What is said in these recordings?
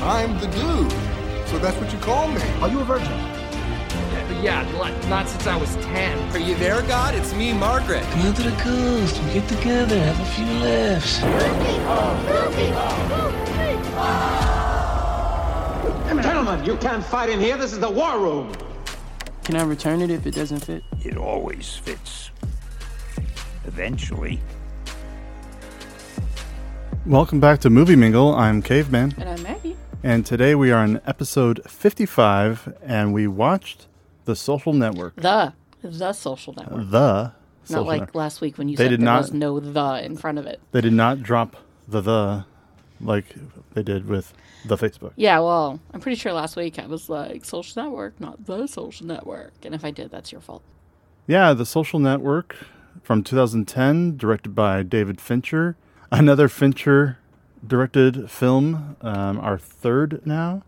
I'm the dude. So that's what you call me. Are you a virgin? Yeah, not since I was 10. Are you there, God? It's me, Margaret. Come out to the coast. We get together, have a few laughs. Gentlemen, you can't fight in here. This is the war room. Can I return it if it doesn't fit? It always fits. Eventually. Welcome back to Movie Mingle. I'm Caveman. And I'm Maggie. And today we are on episode 55, and we watched The Social Network. The Social Network. The Not Social like Network. last week when you They said did there not- was no the in front of it. They did not drop the like they did with the Facebook. Yeah, well, I'm pretty sure last week I was like, Social Network, not The Social Network. And if I did, that's your fault. Yeah, The Social Network from 2010, directed by David Fincher. Another Fincher-directed film, our third now,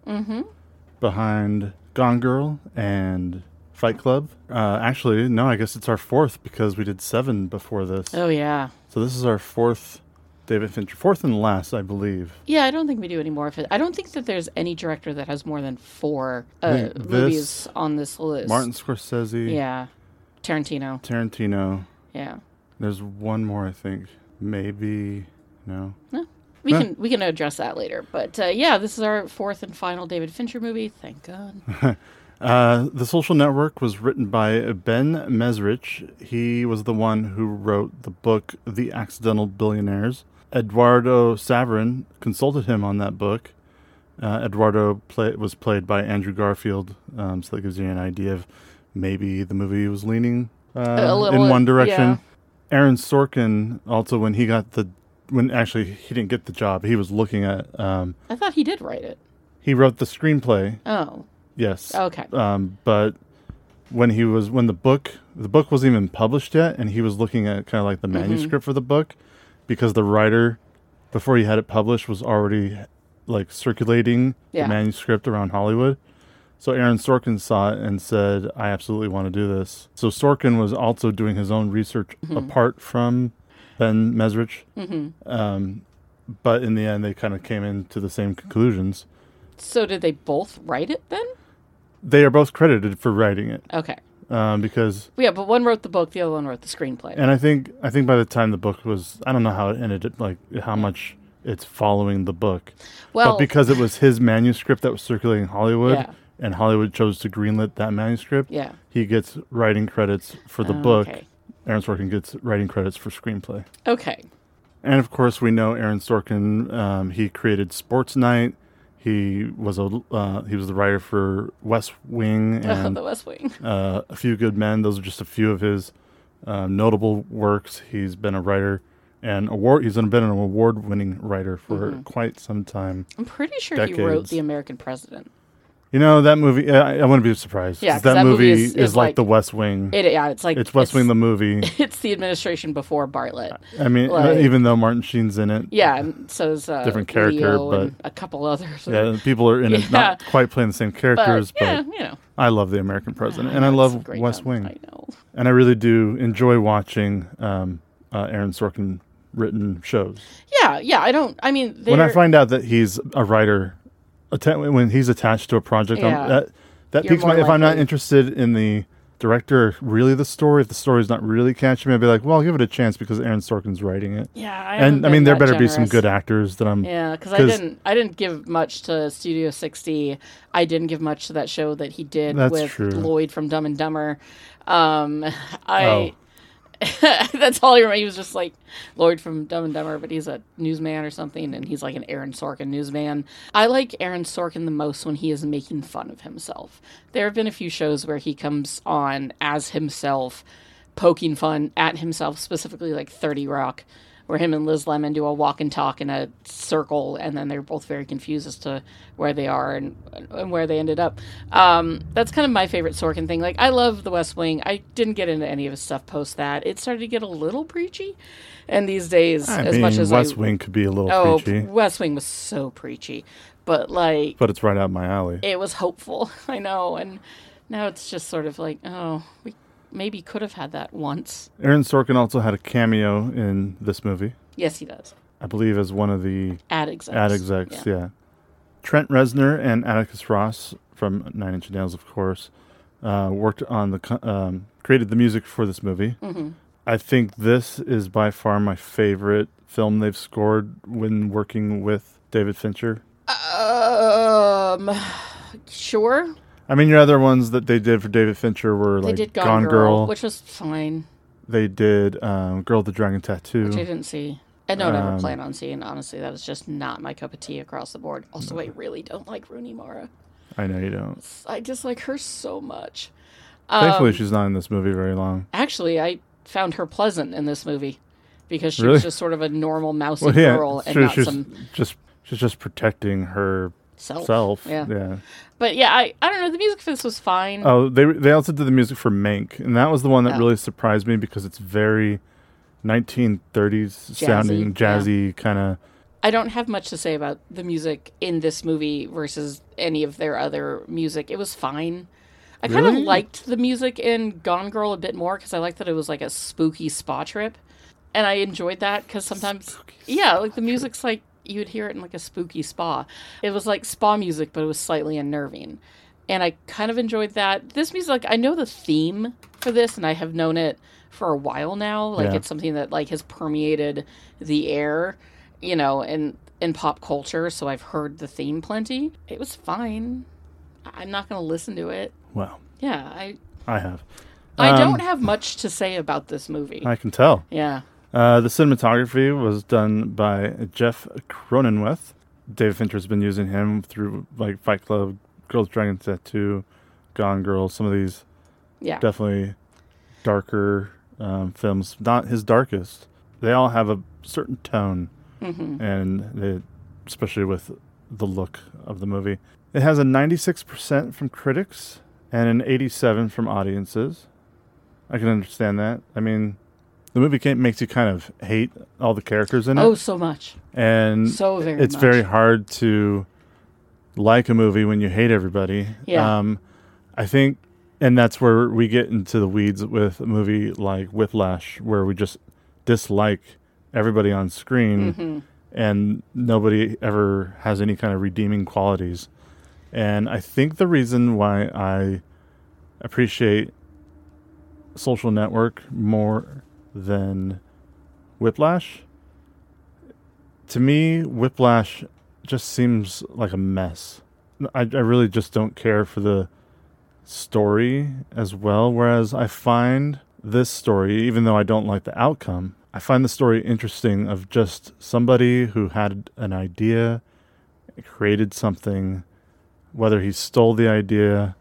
behind Gone Girl and Fight Club. Actually, no, I guess it's our fourth because we did 7 before this. Oh, yeah. So this is our fourth David Fincher, fourth and last, I believe. Yeah, I don't think we do any more of it. I don't think that there's any director that has more than 4 think movies on this list. Martin Scorsese, Yeah. Tarantino. Tarantino. Yeah. There's one more, I think. Maybe, no. We can address that later. But yeah, this is our 4th and final David Fincher movie. Thank God. The Social Network was written by Ben Mesrich. He was the one who wrote the book The Accidental Billionaires. Eduardo Saverin consulted him on that book. Eduardo was played by Andrew Garfield, so that gives you an idea of maybe the movie was leaning in one direction. Yeah. Aaron Sorkin also, when he didn't get the job, he was looking at. I thought he did write it. He wrote the screenplay. Oh. Yes. Okay. But when the book wasn't even published yet, and he was looking at kind of like the manuscript for the book, because the writer, before he had it published, was already like circulating the manuscript around Hollywood. So Aaron Sorkin saw it and said, I absolutely want to do this. So Sorkin was also doing his own research apart from Ben Mesrich. But in the end, they kind of came into the same conclusions. So did they both write it then? They are both credited for writing it. Okay. Because Yeah, but one wrote the book, the other one wrote the screenplay. and I think by the time the book was, I don't know how it ended, like how much it's following the book. Well, But because it was his manuscript that was circulating Hollywood, Yeah. and Hollywood chose to greenlit that manuscript, Yeah. he gets writing credits for the book. Okay. Aaron Sorkin gets writing credits for screenplay. Okay. And of course, we know Aaron Sorkin. He created Sports Night. He was the writer for West Wing and The West Wing. A Few Good Men. Those are just a few of his notable works. He's been a writer and he's been an award-winning writer for quite some time. I'm pretty sure he wrote Decades. The American President. You know, that movie, I wouldn't be surprised. Yeah, 'cause 'cause that movie is is like The West Wing. It's like It's West Wing the movie. It's the administration before Bartlett. I mean, like- even though Martin Sheen's in it. Yeah, and so is Different character, Leo and a couple others. Yeah, people are in it, not quite playing the same characters, but yeah, you know. I love The American President, and I It's a love great West film. Wing. I know. And I really do enjoy watching Aaron Sorkin written shows. Yeah. I mean, When I find out that he's a writer, when he's attached to a project, Yeah. that You're piques my. more If I'm not likely- interested in the director, or really the story, if the story's not really catching me, I'd be like, well, I'll give it a chance because Aaron Sorkin's writing it. Yeah, And I mean, there better be some good actors that I'm. Yeah, because I didn't give much to Studio 60. I didn't give much to that show that he did That's with true. Lloyd from Dumb and Dumber. That's all I remember. He was just like Lloyd from Dumb and Dumber, but he's a newsman or something, and he's like an Aaron Sorkin newsman. I like Aaron Sorkin the most when he is making fun of himself. There have been a few shows where he comes on as himself, poking fun at himself, specifically like 30 Rock, where him and Liz Lemon do a walk and talk in a circle, and then they're both very confused as to where they are and where they ended up. That's kind of my favorite Sorkin thing. Like, I love The West Wing. I didn't get into any of his stuff post that. It started to get a little preachy, and these days, West Wing could be a little preachy. West Wing was so preachy, but it's right out my alley. it was hopeful. I know, and now it's just sort of like, oh, we maybe could have had that once. Aaron Sorkin also had a cameo in this movie. Yes, he does. I believe as one of the Ad execs. ad execs, yeah. Trent Reznor and Atticus Ross from Nine Inch Nails, of course, worked on created the music for this movie. Mm-hmm. I think this is by far my favorite film they've scored when working with David Fincher. Sure. I mean, your other ones that they did for David Fincher were They like did Gone Girl, which was fine. They did Girl with the Dragon Tattoo. Which I didn't see. I don't ever plan on seeing, honestly. That was just not my cup of tea across the board. Also, I really don't like Rooney Mara. I know you don't. I dislike her so much. Thankfully, she's not in this movie very long. Actually, I found her pleasant in this movie because she Really? was just sort of a normal mousy girl and not she's some just protecting her self. Yeah. But yeah, I don't know. The music for this was fine. Oh, they also did the music for Mank, and that was the one that really surprised me because it's very 1930s sounding, jazzy kind of. I don't have much to say about the music in this movie versus any of their other music. It was fine. I kind of liked the music in Gone Girl a bit more because I liked that it was like a spooky spa trip. And I enjoyed that because sometimes, like the music's like, you'd hear it in like a spooky spa. It was like spa music, but it was slightly unnerving. And I kind of enjoyed that. This music, like, I know the theme for this and I have known it for a while now. Like it's something that like has permeated the air, you know, in pop culture. So I've heard the theme plenty. It was fine. I'm not going to listen to it. Wow. Yeah, I have. I don't have much to say about this movie. I can tell. Yeah. The cinematography was done by Jeff Cronenweth. David Fincher's been using him through like Fight Club, Girl with Dragon Tattoo, Gone Girl, some of these definitely darker films. Not his darkest. They all have a certain tone, and especially with the look of the movie. It has a 96% from critics and an 87% from audiences. I can understand that. I mean, the movie makes you kind of hate all the characters in it. Oh, so much. And so very it's much. very hard to like a movie when you hate everybody. Yeah. I think, and that's where we get into the weeds with a movie like Whiplash, where we just dislike everybody on screen and nobody ever has any kind of redeeming qualities. And I think the reason why I appreciate Social Network more than Whiplash, to me, Whiplash just seems like a mess. I really just don't care for the story as well, whereas I find this story, even though I don't like the outcome, I find the story interesting of just somebody who had an idea, created something, whether he stole the idea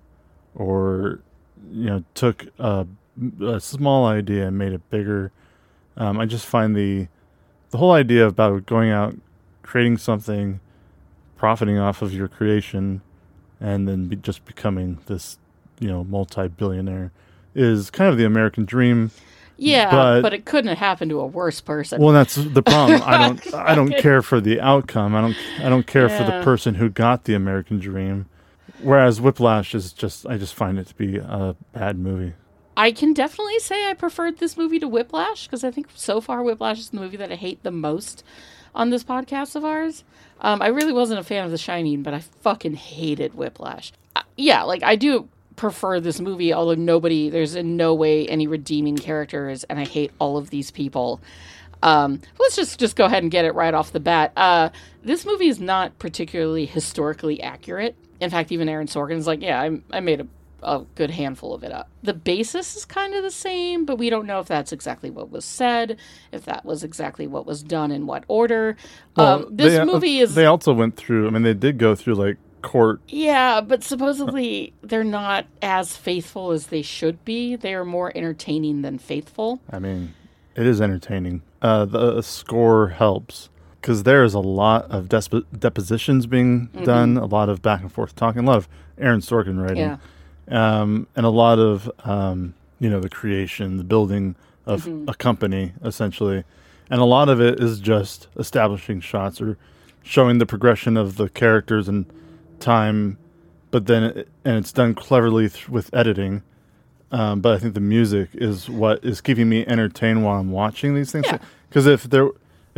or, you know, took a small idea and made it bigger. I just find the whole idea about going out, creating something, profiting off of your creation, and then just becoming this, you know, multi-billionaire is kind of the American dream. Yeah, but it couldn't have happened to a worse person. Well, that's the problem. I don't care for the outcome. I don't care for the person who got the American dream. Whereas Whiplash is I just find it to be a bad movie. I can definitely say I preferred this movie to Whiplash because I think so far Whiplash is the movie that I hate the most on this podcast of ours. I really wasn't a fan of The Shining, but I fucking hated Whiplash. Like I do prefer this movie, although there's in no way any redeeming characters, and I hate all of these people. Let's just go ahead and get it right off the bat. This movie is not particularly historically accurate. In fact, even Aaron Sorkin's like, I made a good handful of it up. The basis is kind of the same, but we don't know if that's exactly what was said, if that was exactly what was done in what order. Well, this movie is... They also went through, I mean, they did go through, like, court. Yeah, but supposedly they're not as faithful as they should be. They are more entertaining than faithful. I mean, it is entertaining. The score helps because there is a lot of depositions being done, a lot of back and forth talking, a lot of Aaron Sorkin writing, and a lot of the creation, the building of a company essentially, and a lot of it is just establishing shots or showing the progression of the characters and time, but then it's done cleverly with editing. But I think the music is what is keeping me entertained while I'm watching these things. Because if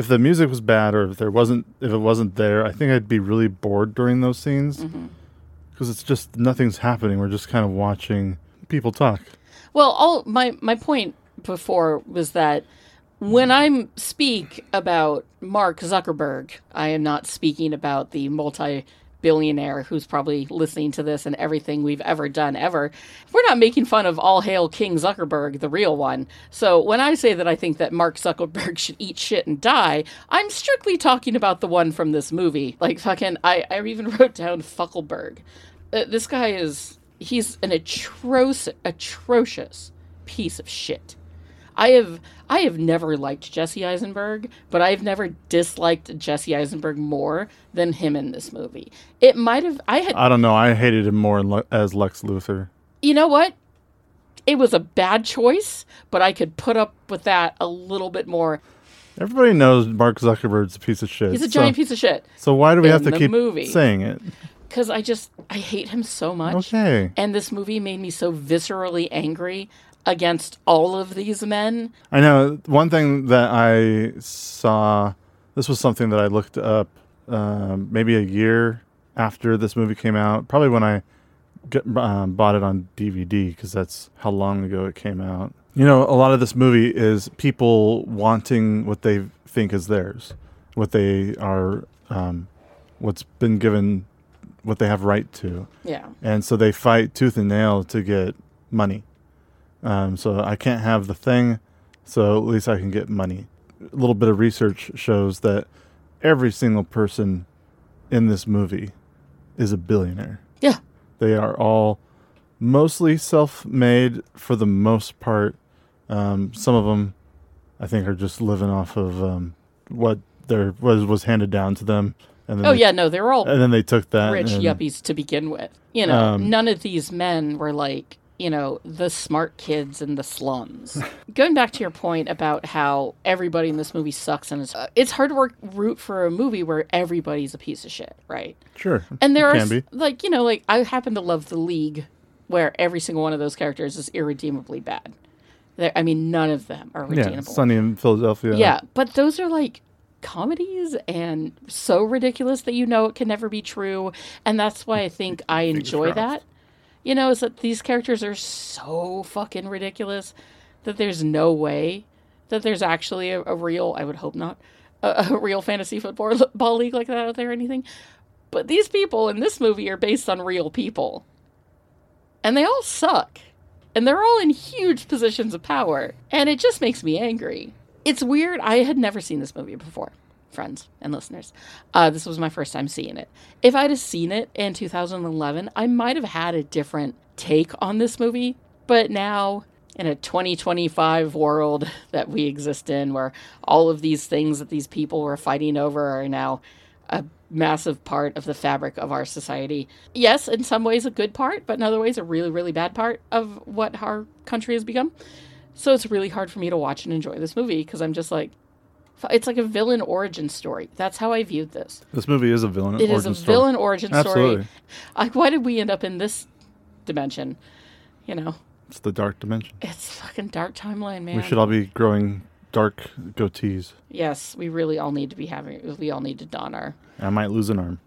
if the music was bad or if it wasn't there, I think I'd be really bored during those scenes because it's just nothing's happening. We're just kind of watching people talk. Well, my point before was that when I speak about Mark Zuckerberg, I am not speaking about the multi-billionaire who's probably listening to this and everything we've ever done ever. We're not making fun of all hail King Zuckerberg, the real one. So when I say that I think that Mark Zuckerberg should eat shit and die, I'm strictly talking about the one from this movie. Like fucking, I even wrote down Fuckelberg. This guy he's an atrocious piece of shit. I have never liked Jesse Eisenberg, but I've never disliked Jesse Eisenberg more than him in this movie. I don't know. I hated him more as Lex Luthor. You know what? It was a bad choice, but I could put up with that a little bit more. Everybody knows Mark Zuckerberg's a piece of shit. He's a giant piece of shit. So why do we have to keep saying it? Because I hate him so much. Okay. And this movie made me so viscerally angry against all of these men. I know. One thing that I saw, this was something that I looked up maybe a year after this movie came out, probably when I bought it on DVD, because that's how long ago it came out. You know, a lot of this movie is people wanting what they think is theirs, what they are, what's been given, what they have right to. Yeah. And so they fight tooth and nail to get money. So I can't have the thing, so at least I can get money. A little bit of research shows that every single person in this movie is a billionaire. Yeah. They are all mostly self-made for the most part. Some of them, I think, are just living off of what was handed down to them. And then they're all and then they took that rich yuppies to begin with. You know, none of these men were like, you know, the smart kids in the slums. Going back to your point about how everybody in this movie sucks, and it's hard to root for a movie where everybody's a piece of shit, right? Sure. And there are, like, you know, like, I happen to love The League, where every single one of those characters is irredeemably bad. I mean, none of them are redeemable. Yeah, Sunny in Philadelphia. Yeah, but those are, like, comedies and so ridiculous that you know it can never be true. And that's why I think I enjoy that. You know, is that these characters are so fucking ridiculous that there's no way that there's actually a real, I would hope not, a real fantasy football league like that out there or anything. But these people in this movie are based on real people. And they all suck. And they're all in huge positions of power. And it just makes me angry. It's weird. I had never seen this movie before, friends and listeners. This was my first time seeing it. If I'd have seen it in 2011, I might have had a different take on this movie. But now, in a 2025 world that we exist in, where all of these things that these people were fighting over are now a massive part of the fabric of our society. Yes, in some ways a good part, but in other ways a really, really bad part of what our country has become. So it's really hard for me to watch and enjoy this movie because I'm just like, it's like a villain origin story. That's how I viewed this. This movie is a villain origin story. It is a villain origin story. Absolutely. Like, why did we end up in this dimension? You know? It's the dark dimension. It's fucking dark timeline, man. We should all be growing dark goatees. Yes, we really all need to be we all need to don our... I might lose an arm.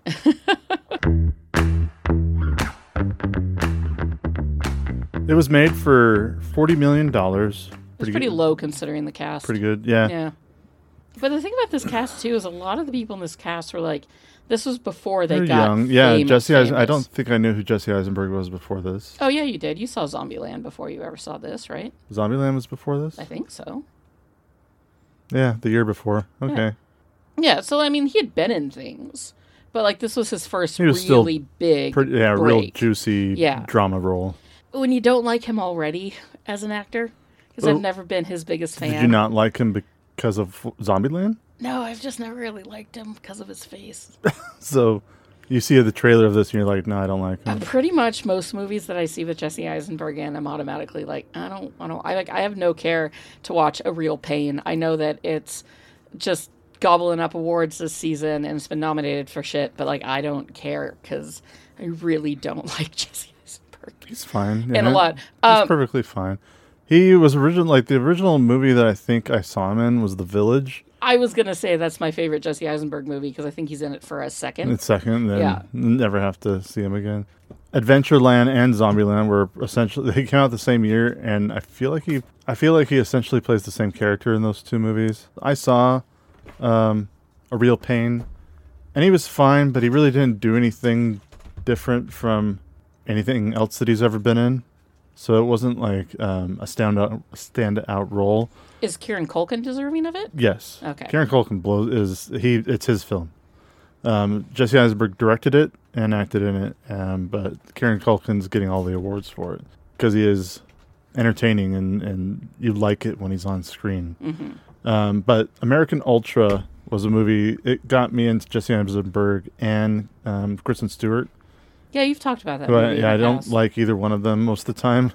It was made for $40 million. It's pretty low considering the cast. Pretty good, yeah. Yeah. But the thing about this cast, too, is a lot of the people in this cast were like, this was before they got young. Yeah, Jesse Eisenberg. I don't think I knew who Jesse Eisenberg was before this. Oh, yeah, you did. You saw Zombieland before you ever saw this, right? Zombieland was before this? I think so. Yeah, the year before. Okay. Yeah, so, I mean, he had been in things. But, like, this was his first really big break. Real juicy drama role. When you don't like him already as an actor, because I've never been his biggest fan. Did you not like him because of Zombieland? No, I've just never really liked him because of his face. So you see the trailer of this and you're like, no, I don't like him. Pretty much most movies that I see with Jesse Eisenberg in, I'm automatically like, I have no care to watch A Real Pain. I know that it's just gobbling up awards this season and it's been nominated for shit, but like, I don't care because I really don't like Jesse Eisenberg. He's fine. Yeah. And a lot. He's perfectly fine. He was the original movie that I think I saw him in was The Village. I was going to say that's my favorite Jesse Eisenberg movie because I think he's in it for a second. It's second, then never have to see him again. Adventureland and Zombieland were essentially they came out the same year, and I feel like he essentially plays the same character in those two movies. I saw A Real Pain, and he was fine, but he really didn't do anything different from anything else that he's ever been in. So it wasn't like a standout role. Is Kieran Culkin deserving of it? Yes. Okay. Kieran Culkin it's his film. Jesse Eisenberg directed it and acted in it, but Kieran Culkin's getting all the awards for it because he is entertaining and you like it when he's on screen. Mm-hmm. But American Ultra was a movie. It got me into Jesse Eisenberg and Kristen Stewart. Yeah, you've talked about that movie. I don't like either one of them most of the time.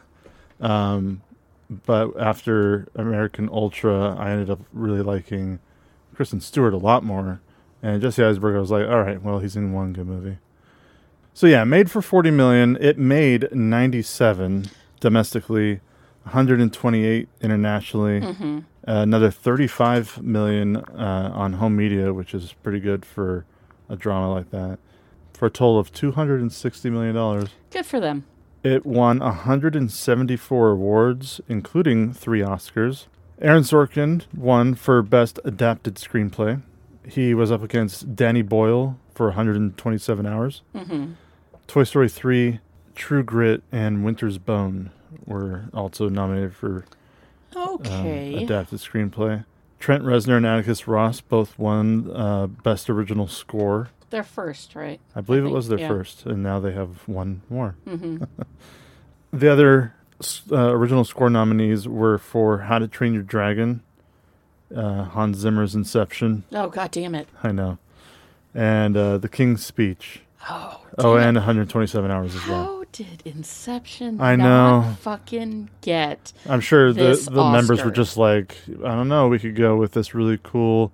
But after American Ultra, I ended up really liking Kristen Stewart a lot more. And Jesse Eisenberg, I was like, all right, well, he's in one good movie. So yeah, made for $40 million. It made 97 domestically, 128 internationally, another 35 million on home media, which is pretty good for a drama like that, for a total of $260 million. Good for them. It won 174 awards, including 3 Oscars. Aaron Sorkin won for Best Adapted Screenplay. He was up against Danny Boyle for 127 Hours. Mm-hmm. Toy Story 3, True Grit, and Winter's Bone were also nominated for Adapted Screenplay. Trent Reznor and Atticus Ross both won Best Original Score. Their first, right? I believe it was their first, and now they have one more. Mm-hmm. The other original score nominees were for How to Train Your Dragon, Hans Zimmer's Inception. Oh, God damn it. I know. And The King's Speech. Oh, and 127 Hours as well. How did Inception I not know. fucking get I'm sure the this members were Oscar? just like, I don't know, we could go with this really cool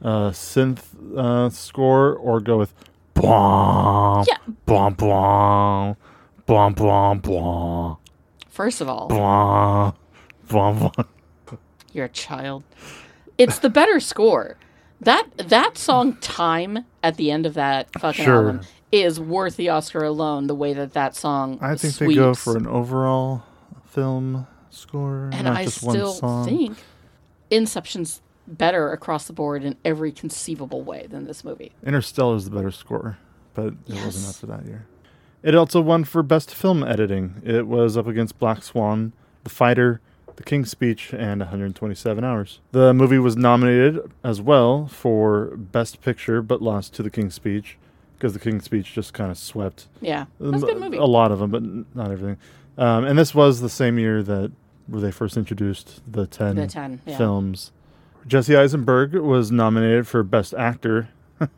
synth score or go with bwom, Yeah. bwom, bwom, bwom, bwom, bwom, First of all, bwom, bwom, bwom. you're a child. It's the better score. That song "Time" at the end of that fucking Sure. album is worth the Oscar alone. The way that song I think sweeps. they go for an overall film score, and not I just still one song. think Inception's better across the board in every conceivable way than this movie. Interstellar is the better score, but it Yes. wasn't after that year. It also won for Best Film Editing. It was up against Black Swan, The Fighter, The King's Speech, and 127 Hours. The movie was nominated as well for Best Picture, but lost to The King's Speech, because The King's Speech just kind of swept Yeah, that's a good movie. a lot of them, but not everything. And this was the same year where they first introduced the 10 yeah. films. Jesse Eisenberg was nominated for Best Actor.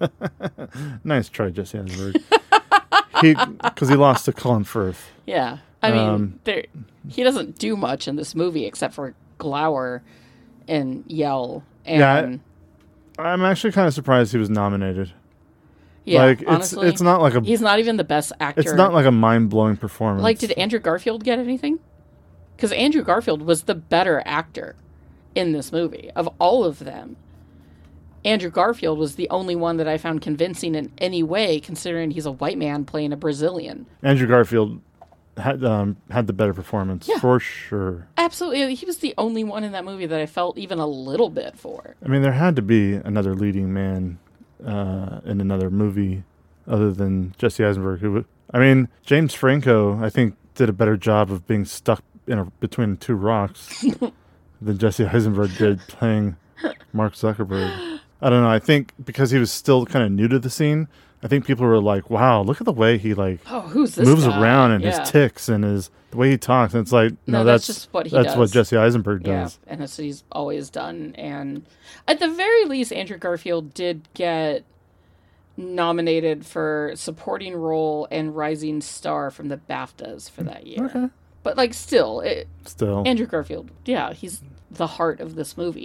Nice try, Jesse Eisenberg. Because he lost to Colin Firth. Yeah, I mean, he doesn't do much in this movie except for glower and yell. And I'm actually kind of surprised he was nominated. yeah, like honestly, it's not like he's not even the best actor. it's not like a mind-blowing performance. Like, did Andrew Garfield get anything? Because Andrew Garfield was the better actor in this movie of all of them. Andrew Garfield was the only one that I found convincing in any way, considering he's a white man playing a Brazilian. Andrew Garfield had the better performance for sure. Absolutely, he was the only one in that movie that I felt even a little bit for. I mean, there had to be another leading man in another movie other than Jesse Eisenberg. James Franco, I think, did a better job of being stuck between 2 rocks than Jesse Eisenberg did playing Mark Zuckerberg. I don't know. I think because he was still kind of new to the scene, I think people were like, wow, look at the way he Who's this moves guy? around and Yeah. his tics and the way he talks. And it's like, no, that's just what he that's does. what Jesse Eisenberg Yeah, does. and that's what he's always done. And at the very least, Andrew Garfield did get nominated for supporting role and rising star from the BAFTAs for that year. Okay. But still, Still. Andrew Garfield, yeah, he's the heart of this movie.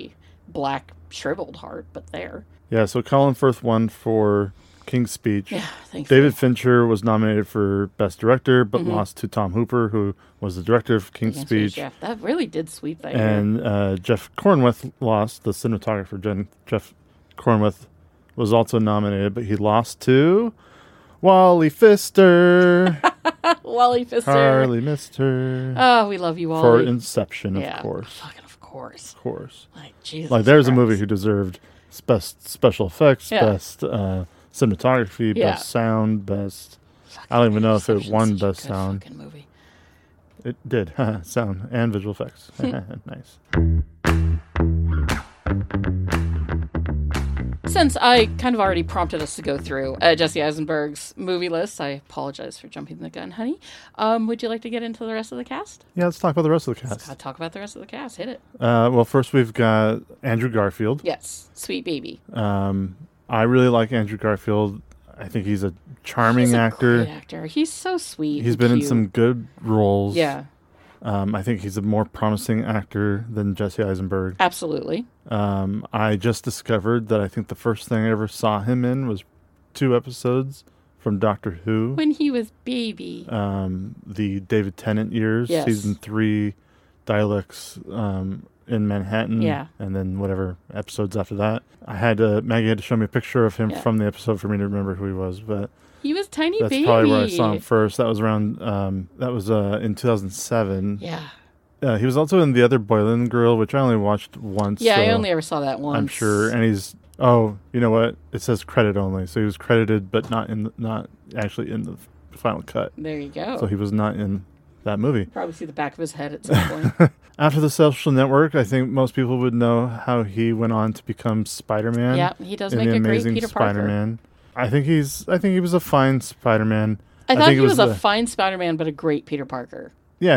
black shriveled heart, but there. Yeah, so Colin Firth won for King's Speech. Yeah, thanks. David Fincher was nominated for Best Director, but lost to Tom Hooper, who was the director of King's Speech. Yeah, that really did sweep that year. And Jeff Cornwith lost. The cinematographer, Jeff Cornwith, was also nominated, but he lost to Wally Pfister. Wally Pfister. Harley missed her. Oh, we love you, Wally. For Inception, of course. Fucking of course. Of course. Like, Jesus Like, there's Christ. a movie who deserved best special effects, best cinematography, best sound, best... I don't even know if it won best sound. Fucking movie. It did. Sound and visual effects. Nice. Since I kind of already prompted us to go through Jesse Eisenberg's movie list, I apologize for jumping the gun, honey. Would you like to get into the rest of the cast? Yeah, let's talk about the rest of the Let's cast. talk about the rest of the cast. Hit it. Well, first we've got Andrew Garfield. Yes. Sweet baby. I really like Andrew Garfield. I think he's a charming He's a actor. great actor. He's so sweet. He's and been in cute. some good roles. Yeah, I think he's a more promising actor than Jesse Eisenberg. absolutely. I just discovered that I think the first thing I ever saw him in was 2 episodes from Doctor Who. When he was baby. The David Tennant years, Yes. season 3, Dialects in Manhattan, Yeah. and then whatever episodes after that. Maggie had to show me a picture of him Yeah. from the episode for me to remember who he was, but He was tiny that's baby. probably where I saw him first. That was around, in 2007. Yeah. He was also in The Other Boylan Girl, which I only watched once. Yeah, I so only ever saw that once. I'm sure, and he's. Oh, you know what? It says credit only, so he was credited, but not actually in the final cut. There you go. So he was not in that movie. Probably see the back of his head at some point. After The Social Network, I think most people would know how he went on to become Spider-Man. Yeah, he does in make the a great Amazing Peter Parker. Spider-Man. I think he was a fine Spider-Man. I thought think he it was a fine Spider-Man, but a great Peter Parker. Yeah,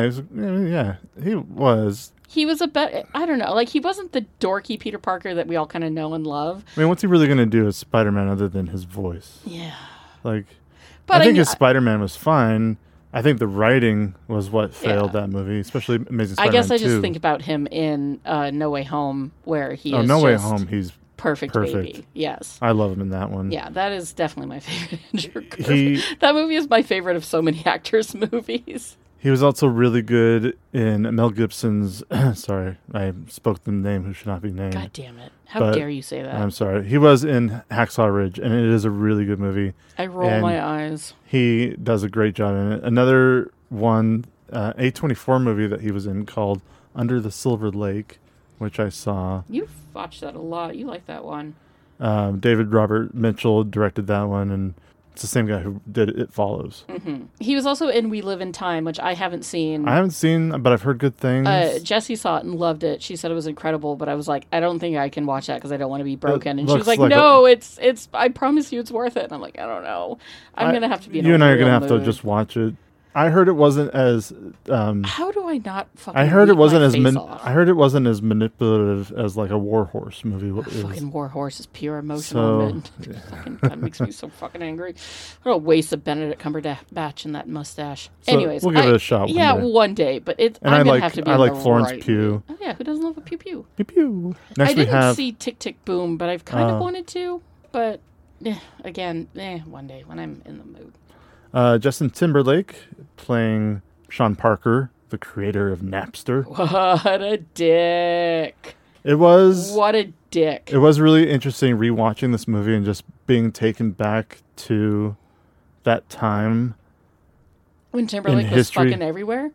he was. He was I don't know, like he wasn't the dorky Peter Parker that we all kind of know and love. I mean, what's he really going to do as Spider-Man other than his voice? Yeah. Like, But I think his Spider-Man was fine. I think the writing was what failed Yeah. that movie, especially Amazing I Spider-Man guess I 2. just think about him in No Way Home, where he is No Way just Home, he's perfect baby. Yes. I love him in that one. Yeah, that is definitely my favorite Andrew Garfield. He- That movie is my favorite of so many actors' movies. He was also really good in Mel Gibson's. Sorry, I spoke the name who should not be named. God damn it. How But dare you say that? I'm sorry. He was in Hacksaw Ridge, and it is a really good movie. I roll and my eyes. He does a great job in it. Another one, A24 movie that he was in called Under the Silver Lake, which I saw. You've watched that a lot. You like that one. David Robert Mitchell directed that one, and it's the same guy who did It Follows. He was also in We Live in Time, which I haven't seen. I haven't seen, but I've heard good things. Jessie saw it and loved it. She said it was incredible, but I was like, I don't think I can watch that because I don't want to be broken. And she was looks like, like no, it's. I promise you, it's worth it. And I'm like, I don't know. I'm gonna have to be. In You a and I are real gonna have to mood. just watch it. I heard it wasn't as. How do I not fucking? I heard it weep wasn't my as. face off? I heard it wasn't as manipulative as like a War Horse movie. Fucking War Horse is pure emotional. So- Fucking, that makes me so fucking angry. What a waste of Benedict Cumberbatch and that mustache. So, Anyways, we'll give it a shot one Yeah, day. one day, but it's. And I'm I gonna like- have to be. I in like the Florence right Pugh. mood. Oh yeah, who doesn't love a pew pew? Pew pew. Next I we didn't have see Tick Tick Boom, but I've kind of wanted to. But again, one day when I'm in the mood. Justin Timberlake playing Sean Parker, the creator of Napster. What a dick! It was What a dick! it was really interesting rewatching this movie and just being taken back to that time. When Timberlake was history- fucking everywhere.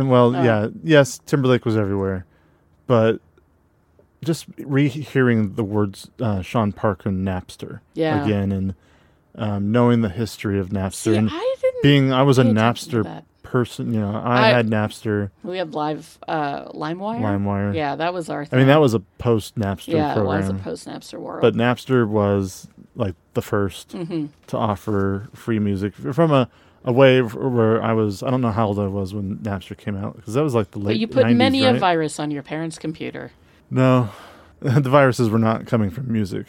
Yes, Timberlake was everywhere, but just rehearing the words Sean Parker and Napster Yeah. again, and knowing the history of Napster, See, and I didn't. I was a pay attention to Napster that. person. I had Napster, We had live LimeWire. LimeWire. Yeah, that was our I thing. mean, that was a post Napster yeah, program. it was a post Napster world. But Napster was like the first Mm-hmm. to offer free music from a way where I don't know how old I was when Napster came out, because that was like the late But you put 90s, many right? a virus on your parents' computer. No, the viruses were not coming from music.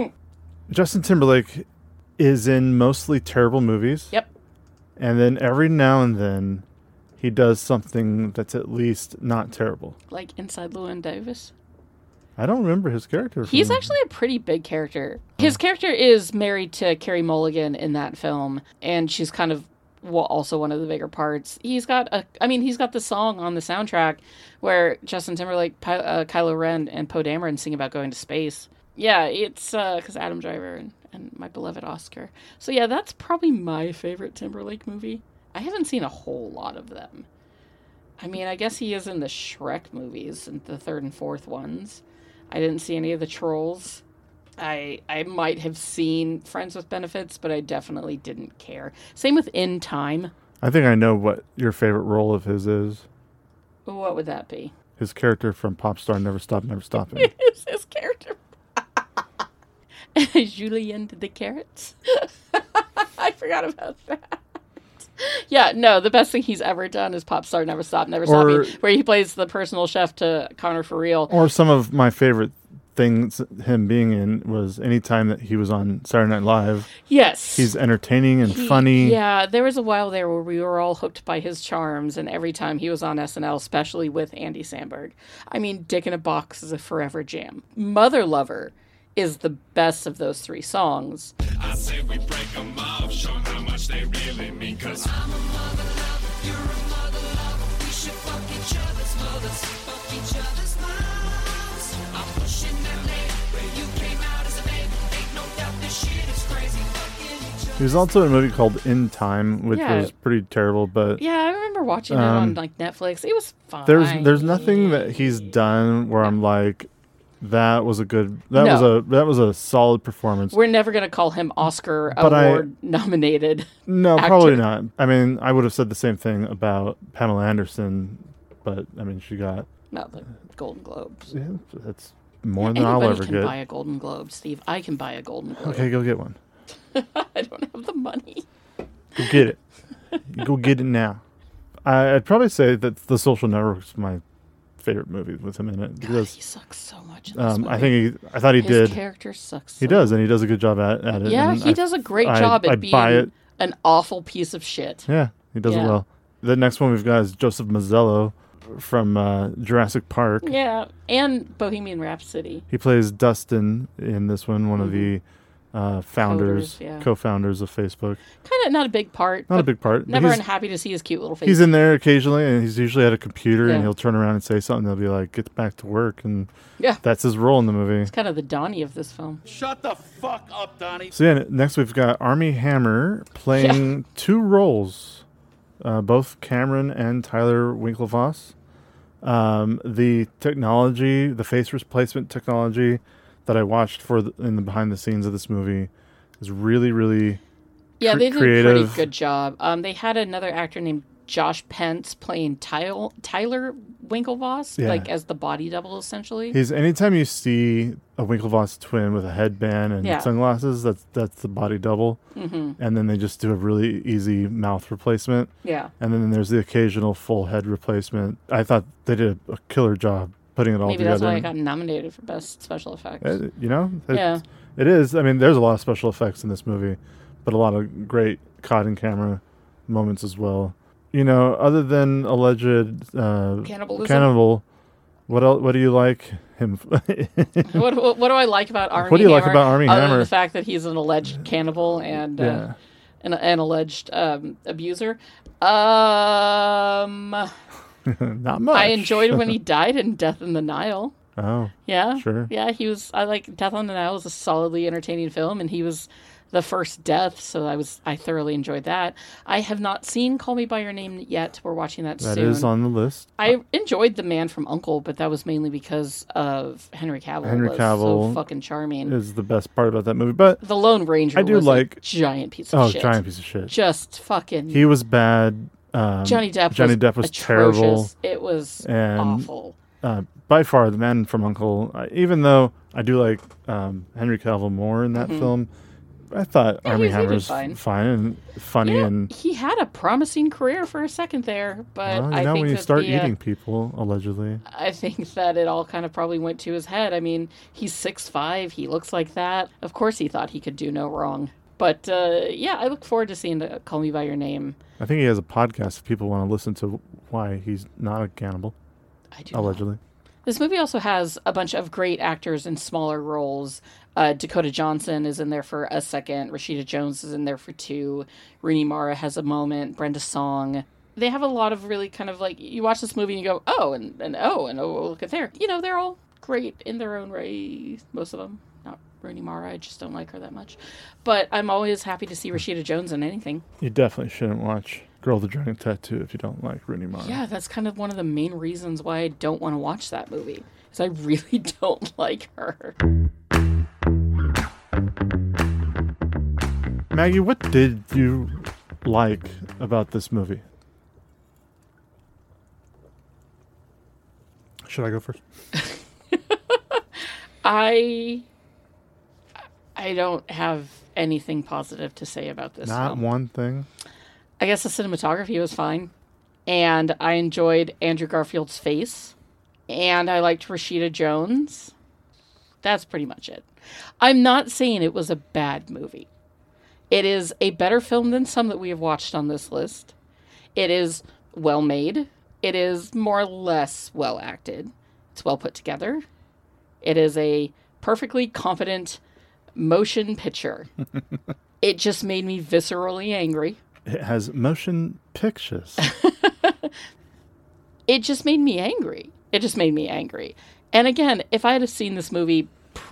Justin Timberlake is in mostly terrible movies. Yep. And then every now and then he does something that's at least not terrible. Like Inside Llewyn Davis. I don't remember his character. He's actually a pretty big character. His character is married to Carey Mulligan in that film, and she's kind of also one of the bigger parts. He's got the song on the soundtrack where Justin Timberlake, Kylo Ren, and Poe Dameron sing about going to space. Yeah, it's because Adam Driver and my beloved Oscar. So yeah, that's probably my favorite Timberlake movie. I haven't seen a whole lot of them. I mean, I guess he is in the Shrek movies, and the third and fourth ones. I didn't see any of the Trolls. I might have seen Friends with Benefits, but I definitely didn't care. Same with In Time. I think I know what your favorite role of his is. What would that be? His character from Popstar Never Stop, Never Stopping. It's his character. Julien de the Carrots. I forgot about that. Yeah, no, the best thing he's ever done is Popstar Never Stop, Never Stopping, where he plays the personal chef to Connor for Real. Or some of my favorite things him being in was anytime that he was on Saturday Night Live. Yes. He's entertaining and funny. Yeah, there was a while there where we were all hooked by his charms, and every time he was on SNL, especially with Andy Samberg. I mean, Dick in a Box is a forever jam. Mother Lover is the best of those three songs. I say we break them off, show how much they really mean, cause I'm a mother lover, you're a mother lover, we should fuck each other's mothers, fuck each other's moms. I'm pushing that lane, where you came out as a babe, ain't no doubt this shit is crazy, fucking each other. He was also in a movie called In Time, which was pretty terrible, but... Yeah, I remember watching it on like Netflix. It was fine. There's nothing that he's done where I'm like... That was a solid performance. We're never going to call him Oscar award nominated. No, actor. Probably not. I mean, I would have said the same thing about Pamela Anderson, but I mean, she got the Golden Globes. Yeah, that's more than I'll ever get. Anybody can buy a Golden Globe, Steve. I can buy a Golden Globe. Okay, go get one. I don't have the money. Go get it. Go get it now. I'd probably say that The Social Network is my favorite movie with him in it. God, he sucks so much in this movie. I thought he did. His character sucks. He does, and he does a good job at it. Yeah, he does a great job at being an awful piece of shit. Yeah, he does it well. The next one we've got is Joseph Mazzello from Jurassic Park. Yeah, and Bohemian Rhapsody. He plays Dustin in this one, one of the co-founders of Facebook. Kind of not a big part. Not a big part. Never unhappy to see his cute little face. He's in there occasionally, and he's usually at a computer, and he'll turn around and say something. They'll be like, "Get back to work," and that's his role in the movie. It's kind of the Donnie of this film. Shut the fuck up, Donnie. So yeah, next we've got Armie Hammer playing two roles, both Cameron and Tyler Winklevoss. The technology, the face replacement technology that I watched in the behind the scenes of this movie is really, really they did creative. A pretty good job. They had another actor named Josh Pence playing Tyler Winklevoss, like as the body double, essentially. Anytime you see a Winklevoss twin with a headband and sunglasses, that's the body double. Mm-hmm. And then they just do a really easy mouth replacement. Yeah. And then there's the occasional full head replacement. I thought they did a killer job putting it all together. Maybe that's why I got nominated for Best Special Effects. It is. I mean, there's a lot of special effects in this movie, but a lot of great caught in camera moments as well. You know, other than alleged cannibal, what do you like him? what do I like about Armie Hammer? What do you like about Armie other Hammer? Than the fact that he's an alleged cannibal and an alleged abuser. Not much. I enjoyed when he died in Death in the Nile. Oh, yeah, sure. Yeah, I like Death on the Nile was a solidly entertaining film, and he was the first death, so I thoroughly enjoyed that. I have not seen Call Me by Your Name yet. We're watching that soon. That is on the list. I enjoyed The Man from U.N.C.L.E., but that was mainly because of Henry Cavill. Henry Cavill so fucking charming. Is the best part about that movie. But The Lone Ranger was a giant piece of shit. Oh, giant piece of shit. Just fucking... He was bad. Johnny Depp was terrible. It was awful. By far, The Man from U.N.C.L.E., even though I do like Henry Cavill more in that film, I thought Armie Hammer was fine and funny. And he had a promising career for a second there, but I think when you start eating people, allegedly. I think that it all kind of probably went to his head. I mean, he's 6'5", he looks like that. Of course he thought he could do no wrong. But I look forward to seeing Call Me by Your Name. I think he has a podcast if people want to listen to why he's not a cannibal. I do. Allegedly. This movie also has a bunch of great actors in smaller roles. Dakota Johnson is in there for a second. Rashida Jones is in there for 2. Rooney Mara has a moment. Brenda Song. They have a lot of really kind of like, you watch this movie and you go, oh, and oh, look at there. You know, they're all great in their own way. Most of them. Not Rooney Mara. I just don't like her that much. But I'm always happy to see Rashida Jones in anything. You definitely shouldn't watch Girl with the Dragon Tattoo if you don't like Rooney Mara. Yeah, that's kind of one of the main reasons why I don't want to watch that movie. Because I really don't like her. Maggie, what did you like about this movie? Should I go first? I don't have anything positive to say about this Not film. one thing? I guess the cinematography was fine. And I enjoyed Andrew Garfield's face. And I liked Rashida Jones. That's pretty much it. I'm not saying it was a bad movie. It is a better film than some that we have watched on this list. It is well made. It is more or less well acted. It's well put together. It is a perfectly competent motion picture. It just made me viscerally angry. It has motion pictures. It just made me angry. It just made me angry. And again, if I had seen this movie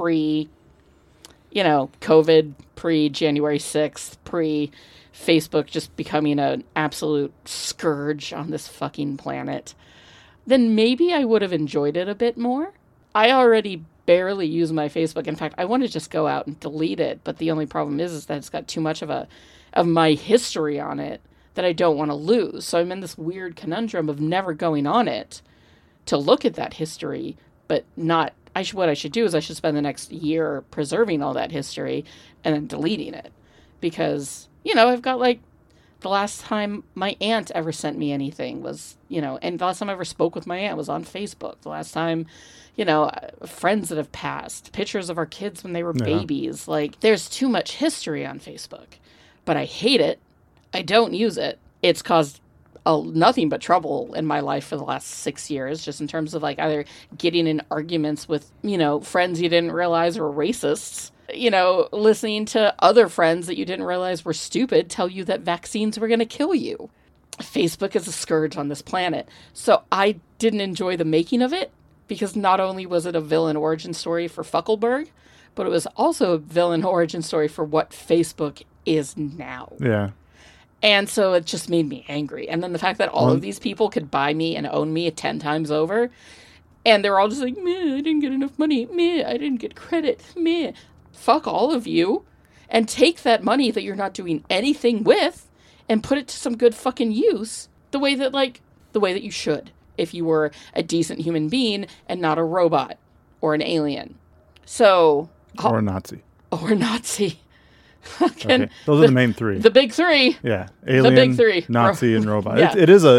COVID, pre-January 6th, pre-Facebook just becoming an absolute scourge on this fucking planet, then maybe I would have enjoyed it a bit more. I already barely use my Facebook. In fact, I want to just go out and delete it, but the only problem is that it's got too much of my history on it that I don't want to lose. So I'm in this weird conundrum of never going on it to look at that history, but not... what I should do is I should spend the next year preserving all that history and then deleting it. Because, I've got the last time my aunt ever sent me anything was, and the last time I ever spoke with my aunt was on Facebook. The last time, friends that have passed, pictures of our kids when they were babies. There's too much history on Facebook. But I hate it. I don't use it. It's caused nothing but trouble in my life for the last 6 years, just in terms of either getting in arguments with, friends you didn't realize were racists, listening to other friends that you didn't realize were stupid tell you that vaccines were going to kill you. Facebook is a scourge on this planet. So I didn't enjoy the making of it because not only was it a villain origin story for Fuckelberg, but it was also a villain origin story for what Facebook is now. Yeah. And so it just made me angry. And then the fact that all of these people could buy me and own me 10 times over, and they're all just like, meh, I didn't get enough money. Meh, I didn't get credit. Meh. Fuck all of you. And take that money that you're not doing anything with and put it to some good fucking use the way that you should if you were a decent human being and not a robot or an alien. So... Or a Nazi. Or a Nazi. Okay. Those are the main 3. The big 3. Yeah. Alien, the big 3. Nazi, and robot. Yeah.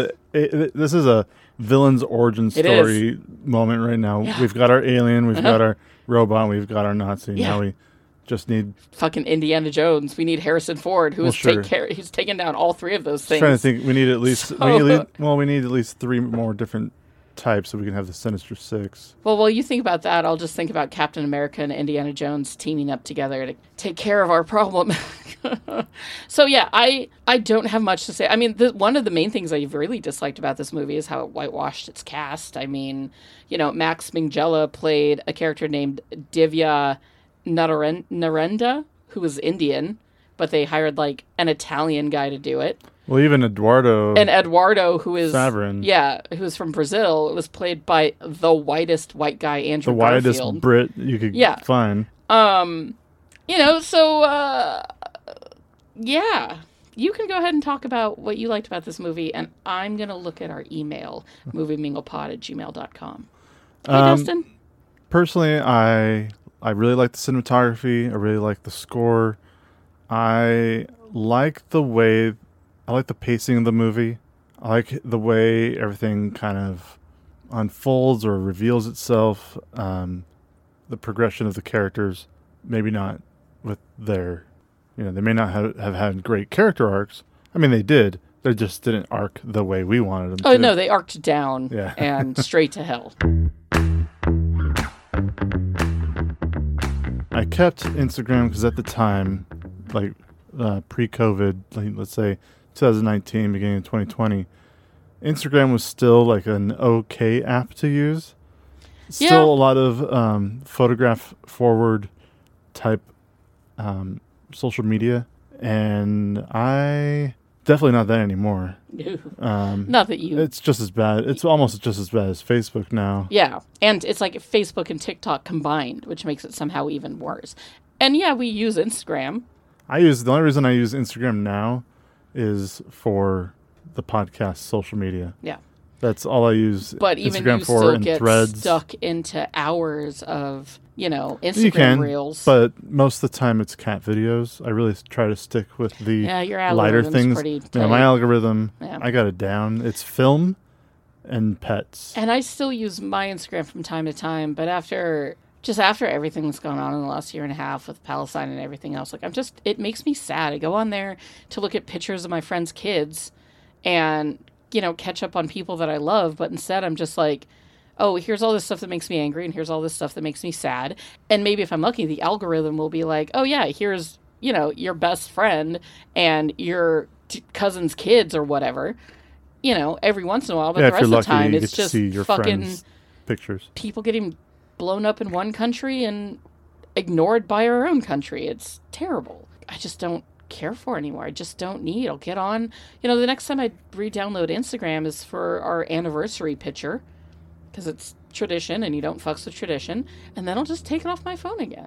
This is a villain's origin story moment right now. Yeah. We've got our alien, we've got our robot, we've got our Nazi. Yeah. Now we just need... Fucking Indiana Jones. We need Harrison Ford, who he's taken down all 3 of those things. Trying to think, we need at least... we need at least 3 more different types so we can have the Sinister Six. Well, while you think about that, I'll just think about Captain America and Indiana Jones teaming up together to take care of our problem. So yeah, I don't have much to say. I mean, one of the main things I really disliked about this movie is how it whitewashed its cast. I mean, Max Minghella played a character named Divya Narendra, who was Indian, but they hired an Italian guy to do it. Well, even Eduardo, who is Saverin, who's from Brazil, it was played by the whitest white guy, Andrew Garfield. The whitest Brit you could find. You can go ahead and talk about what you liked about this movie, and I'm gonna look at our email, movieminglepod@gmail.com. Hey, Dustin. Personally, I really like the cinematography. I really like the score. I like the pacing of the movie. I like the way everything kind of unfolds or reveals itself. The progression of the characters, maybe not with their, they may not have had great character arcs. I mean, they did. They just didn't arc the way we wanted them to. Oh, no, they arced down Yeah. and straight to hell. I kept Instagram because at the time, like pre-COVID, like, let's say 2019, beginning of 2020, Instagram was still like an okay app to use. Still a lot of photograph forward type social media, and I definitely not that anymore. Not that you. It's just as bad. It's almost just as bad as Facebook now. Yeah, and it's like Facebook and TikTok combined, which makes it somehow even worse. And yeah, we use Instagram. The only reason I use Instagram now is for the podcast social media. Yeah. That's all I use but even Instagram you for, still and get Threads. stuck into hours of, Instagram you can, reels. But most of the time it's cat videos. I really try to stick with the your lighter algorithm's things. pretty Yeah, my tight. algorithm, Yeah. I got it down. It's film and pets. And I still use my Instagram from time to time, but after everything that's gone on in the last year and a half with Palestine and everything else, like it makes me sad. I go on there to look at pictures of my friends' kids and, catch up on people that I love, but instead I'm just like, oh, here's all this stuff that makes me angry and here's all this stuff that makes me sad. And maybe if I'm lucky, the algorithm will be like, oh yeah, here's, your best friend and your cousin's kids or whatever, every once in a while, but the rest of the time it's just see your fucking friends' pictures. People getting blown up in one country and ignored by our own country. It's terrible. I just don't care for anymore. I just don't need. I'll get on. The next time I re-download Instagram is for our anniversary picture because it's tradition and you don't fucks with tradition. And then I'll just take it off my phone again.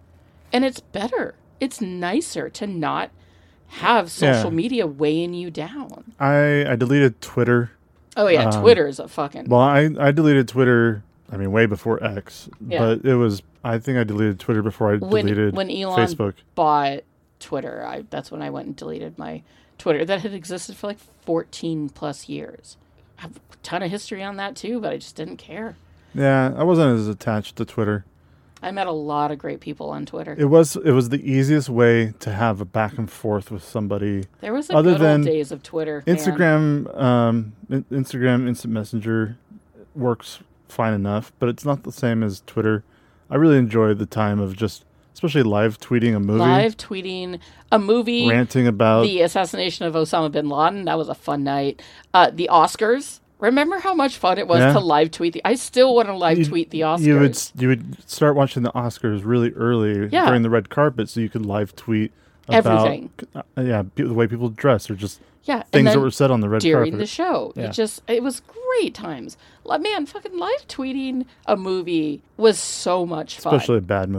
And it's better. It's nicer to not have social media weighing you down. I deleted Twitter. Oh yeah, Twitter is a fucking... Well, I deleted Twitter, way before X. Yeah. But I think I deleted Twitter before I deleted when Elon Facebook. Bought Twitter, that's when I went and deleted my Twitter that had existed for like 14 plus years. I have a ton of history on that too, but I just didn't care. Yeah, I wasn't as attached to Twitter. I met a lot of great people on Twitter. It was the easiest way to have a back and forth with somebody. There was the good old days of Twitter. Instagram, Instagram Instant Messenger works fine enough, but it's not the same as Twitter. I really enjoyed the time of just, especially live tweeting a movie. Live tweeting a movie. Ranting about the assassination of Osama bin Laden. That was a fun night. The Oscars. Remember how much fun it was to live tweet I still want to live tweet the Oscars. You would start watching the Oscars really early during the red carpet, so you could live tweet about everything. The way people dress or just things that were said on the red during carpet. the show. Yeah. It was great times. Man, fucking live tweeting a movie was so much fun. Especially a bad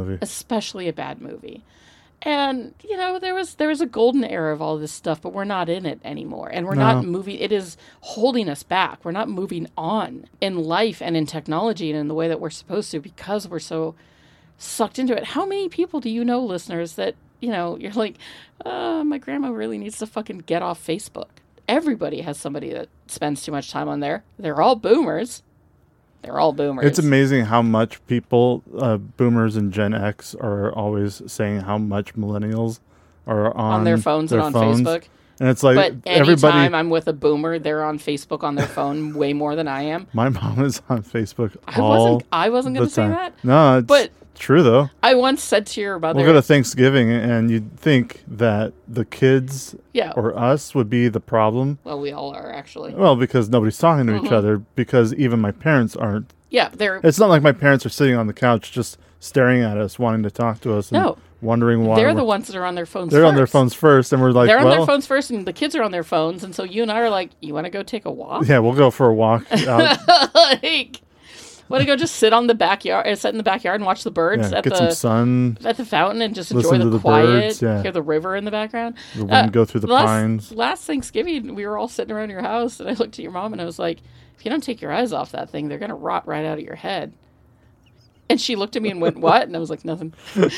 movie. And, there was a golden era of all this stuff, but we're not in it anymore. And we're not moving. It is holding us back. We're not moving on in life and in technology and in the way that we're supposed to because we're so sucked into it. How many people do you know, listeners, that, you're like, my grandma really needs to fucking get off Facebook. Everybody has somebody that spends too much time on there. They're all boomers. It's amazing how much people, boomers and Gen X, are always saying how much millennials are on their phones and on Facebook. And it's like, but anytime I'm with a boomer, they're on Facebook on their phone way more than I am. My mom is on Facebook I wasn't going to say that. No, it's true though. I once said to your mother, we'll go to Thanksgiving and you'd think that the kids or us would be the problem. Well, we all are actually. Well, because nobody's talking to each other, because even my parents aren't. Yeah, it's not like my parents are sitting on the couch just staring at us, wanting to talk to us and wondering why. They're the ones that are on their phones They're on their phones first, and we're like, they're on their phones first, and the kids are on their phones, and so you and I are like, you want to go take a walk? Yeah, we'll go for a walk. Want to go just sit in the backyard and watch the birds get some sun at the fountain and just enjoy the quiet, hear the river in the background. The wind go through the pines. Last Thanksgiving, we were all sitting around your house, and I looked at your mom and I was like, if you don't take your eyes off that thing, they're going to rot right out of your head. And she looked at me and went, what? And I was like, nothing.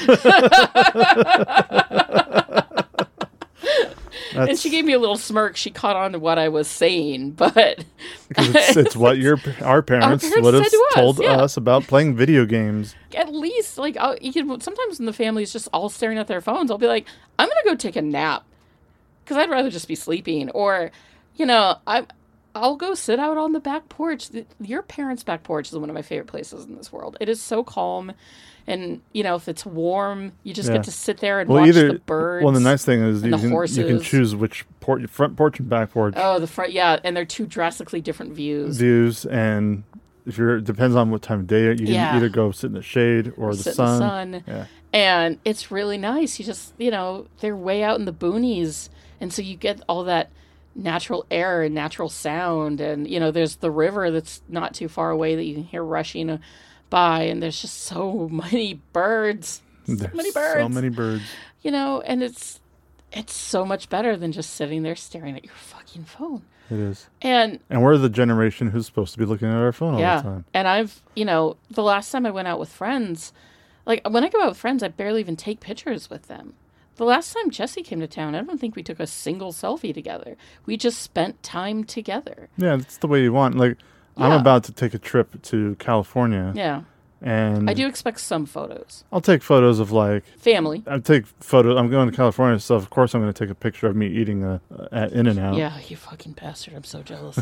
And she gave me a little smirk. She caught on to what I was saying, but it's what our parents would have told us about playing video games. At least, like, sometimes when the family is just all staring at their phones, I'll be like, I'm gonna go take a nap because I'd rather just be sleeping. Or, I'll go sit out on the back porch. Your parents' back porch is one of my favorite places in this world. It is so calm. And, if it's warm, you just get to sit there and watch the birds. Well, the nice thing is you can choose which front porch and back porch. Oh, the front, yeah. And they're two drastically different views. And if depends on what time of day, you can either go sit in the shade or the sun. Yeah. And it's really nice. You just, they're way out in the boonies. And so you get all that natural air and natural sound. And, there's the river that's not too far away that you can hear rushing by, and there's just so many birds. So many birds. And it's so much better than just sitting there staring at your fucking phone. It is. And we're the generation who's supposed to be looking at our phone all the time. And I've, the last time I went out with friends, like when I go out with friends, I barely even take pictures with them. The last time Jesse came to town, I don't think we took a single selfie together. We just spent time together. Yeah, that's the way you want. Like, I'm about to take a trip to California. Yeah. And I do expect some photos. I'll take photos of family. I'm going to California, so of course I'm going to take a picture of me eating at In-N-Out. Yeah, you fucking bastard. I'm so jealous.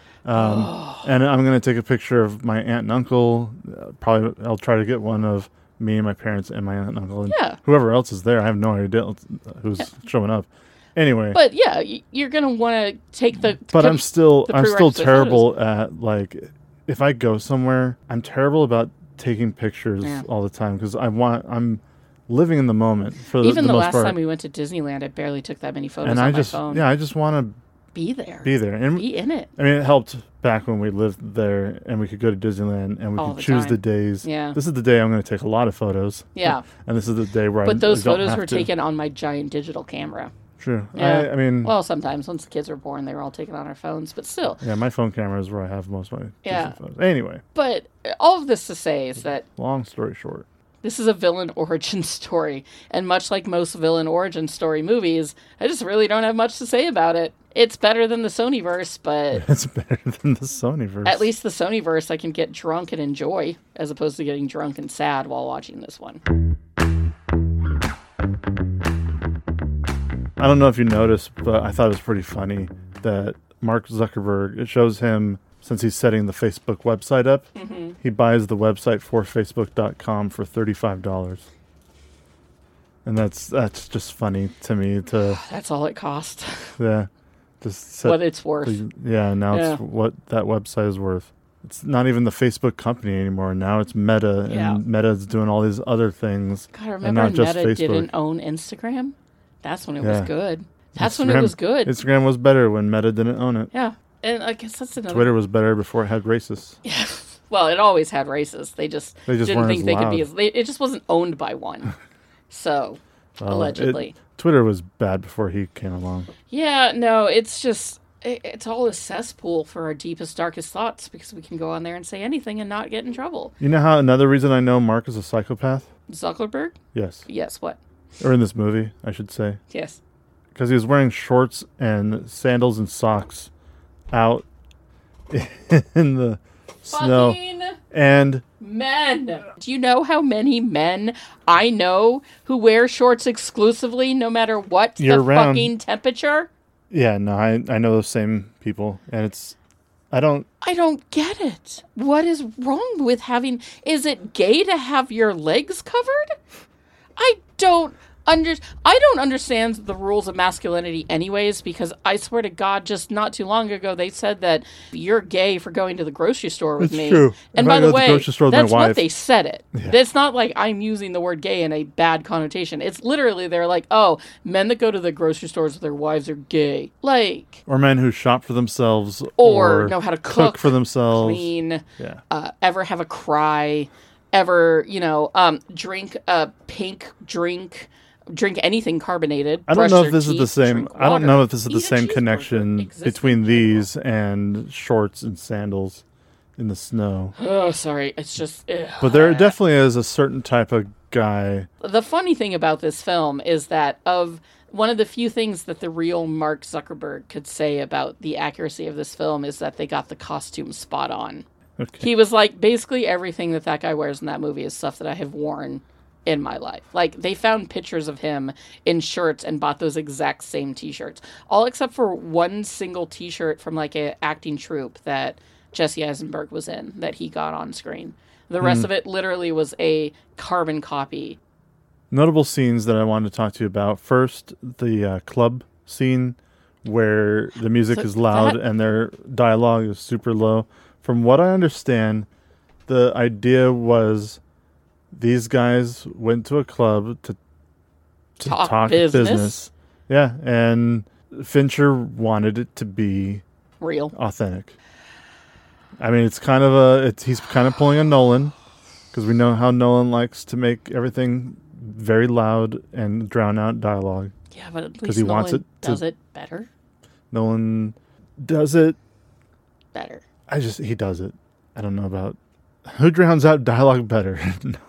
And I'm going to take a picture of my aunt and uncle. Probably I'll try to get one of me and my parents and my aunt and uncle. And whoever else is there. I have no idea who's showing up. Anyway. But yeah, you're going to want to take the... But I'm still terrible at, like, if I go somewhere, I'm terrible about taking pictures all the time because I'm living in the moment for Even the the most last part. time we went to Disneyland, I barely took that many photos And on my phone. Yeah, I just want to be there. And be in it. I mean, it helped back when we lived there and we could go to Disneyland and we could choose the days. Yeah. This is the day I'm going to take a lot of photos. Yeah. And this is the day where But those I don't photos have were to. taken on my giant digital camera. True. Yeah. I mean... Well, sometimes. Once the kids were born, they were all taken on our phones. But still. Yeah, my phone camera is where I have most of my Yeah. photos. Anyway. But all of this to say is that... Long story short. This is a villain origin story. And much like most villain origin story movies, I just really don't have much to say about it. It's better than the Sonyverse, but... It's better than the Sonyverse. At least the Sonyverse I can get drunk and enjoy, as opposed to getting drunk and sad while watching this one. I don't know if you noticed, but I thought it was pretty funny that Mark Zuckerberg, it shows him, since he's setting the Facebook website up, he buys the website for Facebook.com for $35. And that's just funny to me. That's all it cost. Yeah. Just what it's worth. It's what that website is worth. It's not even the Facebook company anymore. Now it's Meta, and Meta's doing all these other things. God, remember and not just Meta Facebook. Didn't own Instagram? That's when it was good. That's when it was good. Instagram was better when Meta didn't own it. Yeah. And I guess that's another... Twitter was better before it had racists. Yeah. Well, it always had racists. They just didn't think they could be as... it just wasn't owned by one. So, allegedly. Twitter was bad before he came along. Yeah, no, it's just... It's all a cesspool for our deepest, darkest thoughts because we can go on there and say anything and not get in trouble. You know how another reason I know Mark is a psychopath? Zuckerberg? Yes. Yes, what? Or in this movie, I should say. Yes. Because he was wearing shorts and sandals and socks out in the snow. And men. Do you know how many men I know who wear shorts exclusively no matter what the fucking temperature? Yeah, no, I know those same people. And I don't get it. What is wrong with having... Is it gay to have your legs covered? I don't understand the rules of masculinity anyways, because I swear to God, just not too long ago, they said that you're gay for going to the grocery store with me. True. And by the way, that's what they said it. Yeah. It's not like I'm using the word gay in a bad connotation. It's literally, they're like, oh, men that go to the grocery stores with their wives are gay. Like... Or men who shop for themselves. Or know how to cook for themselves. Clean. Yeah. Ever have a cry. Ever, drink a pink drink. Drink anything carbonated. I don't know if this is the same. I don't know if this is the same connection between these and shorts and sandals in the snow. Oh, sorry. It's just... But there definitely is a certain type of guy. The funny thing about this film is that of one of the few things that the real Mark Zuckerberg could say about the accuracy of this film is that they got the costume spot on. Okay. He was like, basically everything that guy wears in that movie is stuff that I have worn in my life. Like, they found pictures of him in shirts and bought those exact same t-shirts. All except for one single t-shirt from, like, a acting troupe that Jesse Eisenberg was in that he got on screen. The rest of it literally was a carbon copy. Notable scenes that I wanted to talk to you about. First, the club scene where the music is loud and their dialogue is super low. From what I understand, the idea was these guys went to a club to talk business. Yeah, and Fincher wanted it to be real, authentic. I mean, he's kind of pulling a Nolan, because we know how Nolan likes to make everything very loud and drown out dialogue. Yeah, but at least Nolan does it better. Nolan does it better. He does it. I don't know about who drowns out dialogue better.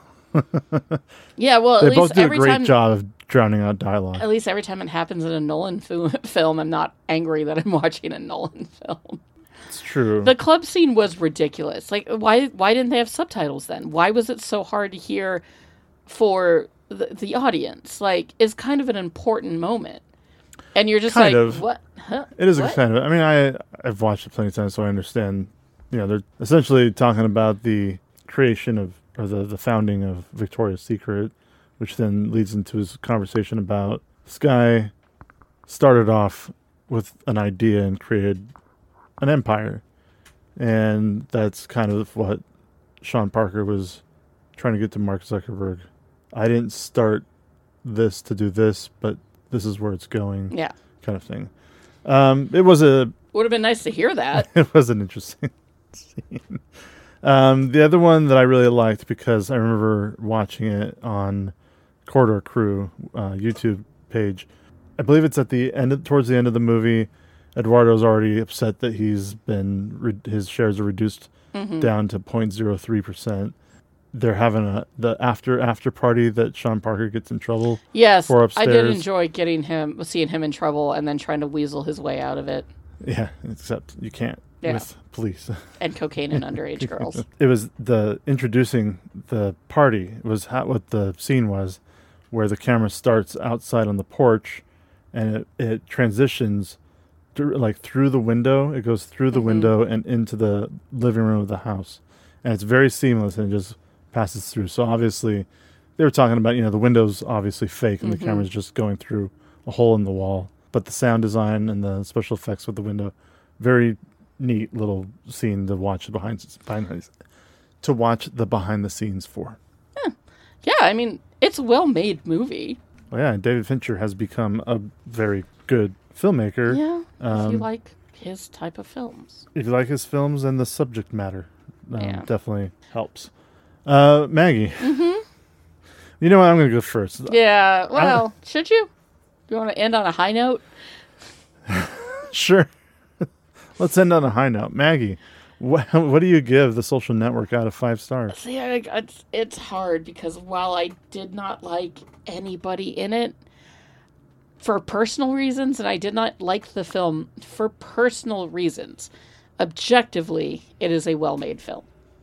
Yeah, well, they both do a great job of drowning out dialogue. At least every time it happens in a Nolan film, I'm not angry that I'm watching a Nolan film. It's true. The club scene was ridiculous. Like, why didn't they have subtitles then? Why was it so hard to hear for the audience? Like, it's kind of an important moment. And you're just what? Huh? It is a kind of. I mean, I've watched it plenty of times, so I understand. You know, they're essentially talking about the creation of, or the founding of Victoria's Secret, which then leads into his conversation about this guy started off with an idea and created an empire. And that's kind of what Sean Parker was trying to get to Mark Zuckerberg. I didn't start this to do this, but this is where it's going. Yeah. Kind of thing. Would have been nice to hear that. It was an interesting scene. The other one that I really liked, because I remember watching it on Corridor Crew YouTube page. I believe it's at the end, towards the end of the movie. Eduardo's already upset that his shares are reduced down to 0.03%. They're having the after party that Sean Parker gets in trouble. Yes, for upstairs. I did enjoy seeing him in trouble and then trying to weasel his way out of it. Yeah, except you can't with police and cocaine and underage girls. It was introducing the party was what the scene was, where the camera starts outside on the porch, and it transitions through the window. It goes through the window and into the living room of the house, and it's very seamless and it just passes through. So obviously, they were talking about the window's obviously fake and the camera's just going through a hole in the wall. But the sound design and the special effects with the window, very neat little scene to watch the behind the scenes for. Yeah, I mean, it's a well-made movie. Well, yeah, David Fincher has become a very good filmmaker. Yeah, if you like his type of films. If you like his films and the subject matter, definitely helps. Maggie. You know what? I'm going to go first. Yeah, well, should you? You want to end on a high note? Sure. Let's end on a high note. Maggie, what do you give The Social Network out of 5 stars? See, it's hard because while I did not like anybody in it for personal reasons, and I did not like the film for personal reasons, objectively, it is a well-made film.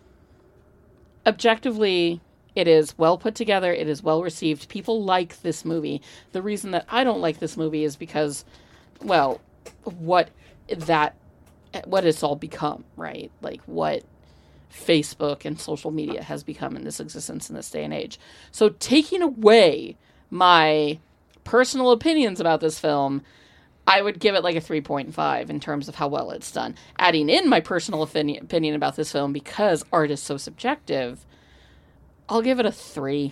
Objectively, it is well put together. It is well received. People like this movie. The reason that I don't like this movie is because, well, what it's all become, right? Like what Facebook and social media has become in this existence in this day and age. So taking away my personal opinions about this film, I would give it like a 3.5 in terms of how well it's done. Adding in my personal opinion about this film, because art is so subjective, I'll give it a 3.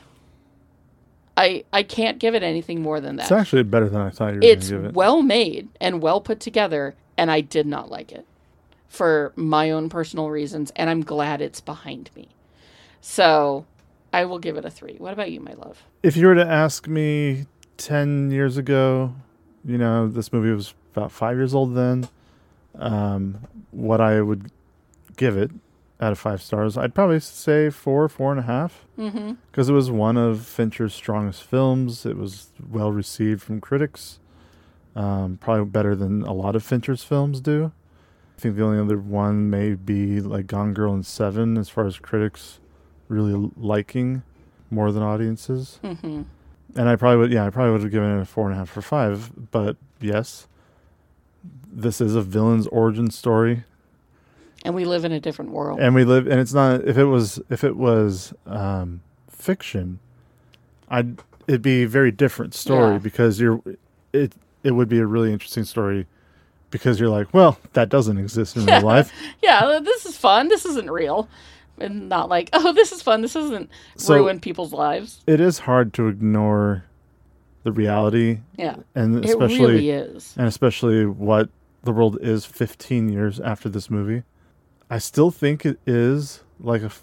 I can't give it anything more than that. It's actually better than I thought you were going to give it. It's well made and well put together, and I did not like it for my own personal reasons, and I'm glad it's behind me. So I will give it a 3. What about you, my love? If you were to ask me 10 years ago, this movie was about 5 years old then, what I would give it out of 5 stars, I'd probably say 4.5. Because it was one of Fincher's strongest films. It was well received from critics. Probably better than a lot of Fincher's films do. I think the only other one may be like Gone Girl and Seven, as far as critics really liking more than audiences. Mm-hmm. And I probably would have given it a 4.5 or 5. But yes, this is a villain's origin story. And we live in a different world. And it's not, if it was fiction, it'd be a very different story because it would be a really interesting story because you're like, well, that doesn't exist in real life. Yeah, this is fun. This isn't real. And not like, oh, this is fun. This doesn't ruin people's lives. It is hard to ignore the reality. Yeah. And it really is. And especially what the world is 15 years after this movie. I still think it is like a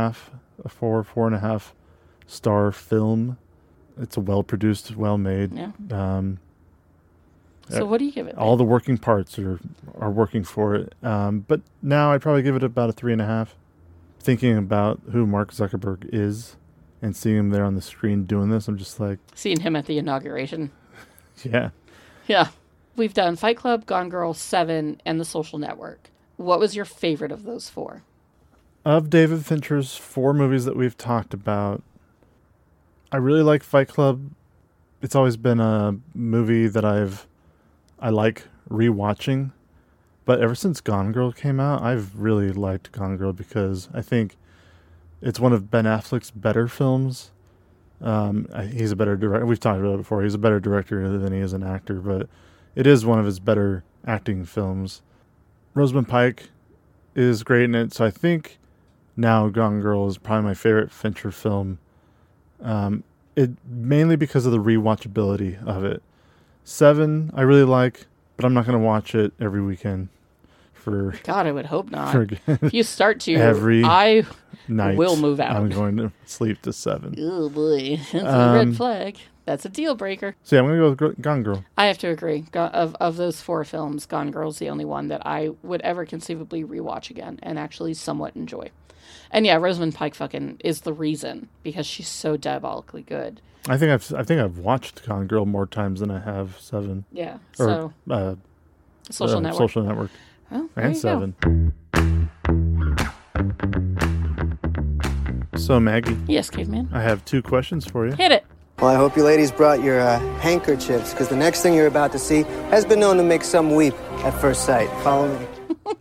4.5 star film. It's a well-produced, well-made. Yeah. So what do you give it? All the working parts are working for it. But now I'd probably give it about a 3.5. Thinking about who Mark Zuckerberg is and seeing him there on the screen doing this, I'm just like... Seeing him at the inauguration. Yeah. Yeah. We've done Fight Club, Gone Girl, Seven, and The Social Network. What was your favorite of those 4? Of David Fincher's 4 movies that we've talked about, I really like Fight Club. It's always been a movie that I like rewatching. But ever since Gone Girl came out, I've really liked Gone Girl because I think it's one of Ben Affleck's better films. He's a better director. We've talked about it before. He's a better director than he is an actor, but it is one of his better acting films. Rosamund Pike is great in it, so I think now Gone Girl is probably my favorite Fincher film. It mainly because of the rewatchability of it. Seven, I really like, but I'm not going to watch it every weekend. God, I would hope not. If you start to, every I night will move out. I'm going to sleep to 7. Oh boy, that's a red flag. That's a deal breaker. So yeah, I'm going to go with Gone Girl. I have to agree. Of those 4 films, Gone Girl is the only one that I would ever conceivably rewatch again and actually somewhat enjoy. And yeah, Rosamund Pike fucking is the reason because she's so diabolically good. I think I've watched Gone Girl more times than I have Seven. Yeah. So Social Network. Social Network. Oh, and Seven. So Maggie. Yes, caveman. I have 2 questions for you. Hit it. Well, I hope you ladies brought your handkerchiefs, because the next thing you're about to see has been known to make some weep at first sight. Follow me.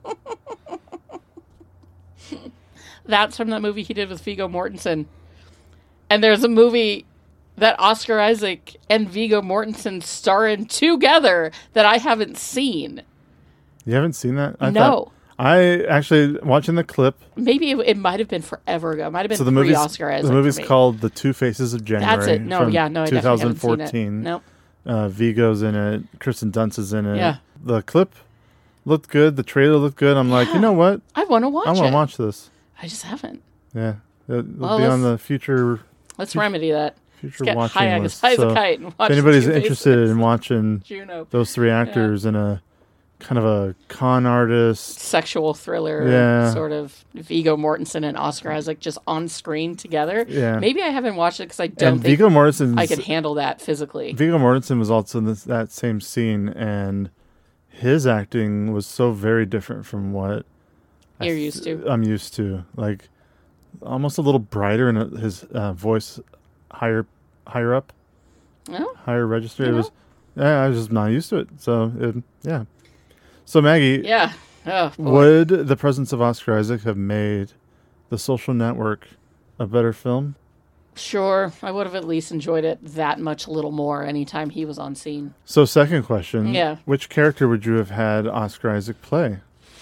That's from that movie he did with Viggo Mortensen. And there's a movie that Oscar Isaac and Viggo Mortensen star in together that I haven't seen. You haven't seen that? No. I actually, watching the clip. Maybe it might have been forever ago. It might have been pre-Oscar Isaac. The movie's called The Two Faces of January. That's it. No, I definitely haven't seen it. Nope. Viggo's in it. Kristen Dunst is in it. Yeah. The clip looked good. The trailer looked good. I'm like, you know what? I want to watch it. I want to watch this. I just haven't. Yeah. It'll be on the future. Let's remedy that. Future get watching list. High as a kite and watch if anybody's interested in watching Juno. Those 3 actors in a kind of a con artist sexual thriller sort of Viggo Mortensen and Oscar Isaac just on screen together. Yeah. Maybe I haven't watched it because I don't think Viggo Mortensen I could handle that physically. Viggo Mortensen was also in that same scene, and his acting was so very different from what you're used to. I'm used to. Like almost a little brighter and his voice higher up. Oh, higher register. It was I was just not used to it. So So Maggie, would the presence of Oscar Isaac have made The Social Network a better film? Sure, I would have at least enjoyed it that much a little more anytime he was on scene. So second question, Yeah. which character would you have had Oscar Isaac play?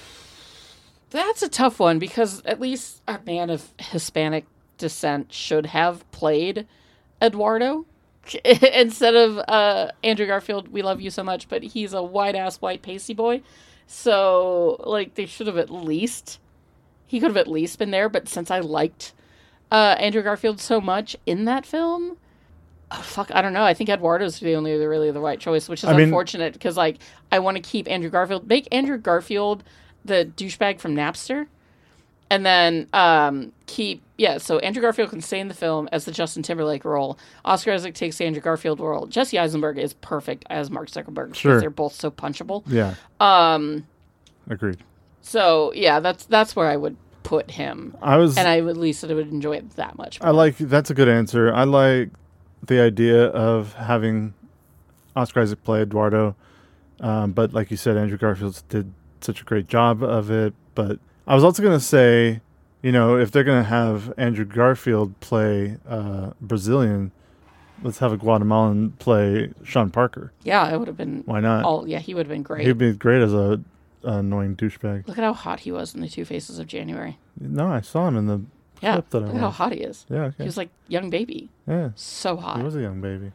That's a tough one because at least a man of Hispanic descent should have played Eduardo instead of Andrew Garfield. We love you so much, but he's a white-ass white pasty boy. So, like, they should have he could have at least been there, but since I liked Andrew Garfield so much in that film, I don't know. I think Eduardo's really the right choice, which is unfortunate because, like, I want to keep Andrew Garfield. Make Andrew Garfield the douchebag from Napster. And then so Andrew Garfield can stay in the film as the Justin Timberlake role. Oscar Isaac takes the Andrew Garfield role. Jesse Eisenberg is perfect as Mark Zuckerberg because they're both so punchable. Yeah. Agreed. So yeah, that's where I would put him. And I at least would enjoy it that much more. That's a good answer. I like the idea of having Oscar Isaac play Eduardo. But like you said, Andrew Garfield did such a great job of it. But I was also going to say, if they're going to have Andrew Garfield play Brazilian, let's have a Guatemalan play Sean Parker. Yeah, it would have been... Why not? He would have been great. He'd be great as a annoying douchebag. Look at how hot he was in the Two Faces of January. No, I saw him in the clip that I look at how hot he is. Yeah, okay. He was like young baby. Yeah. So hot. He was a young baby.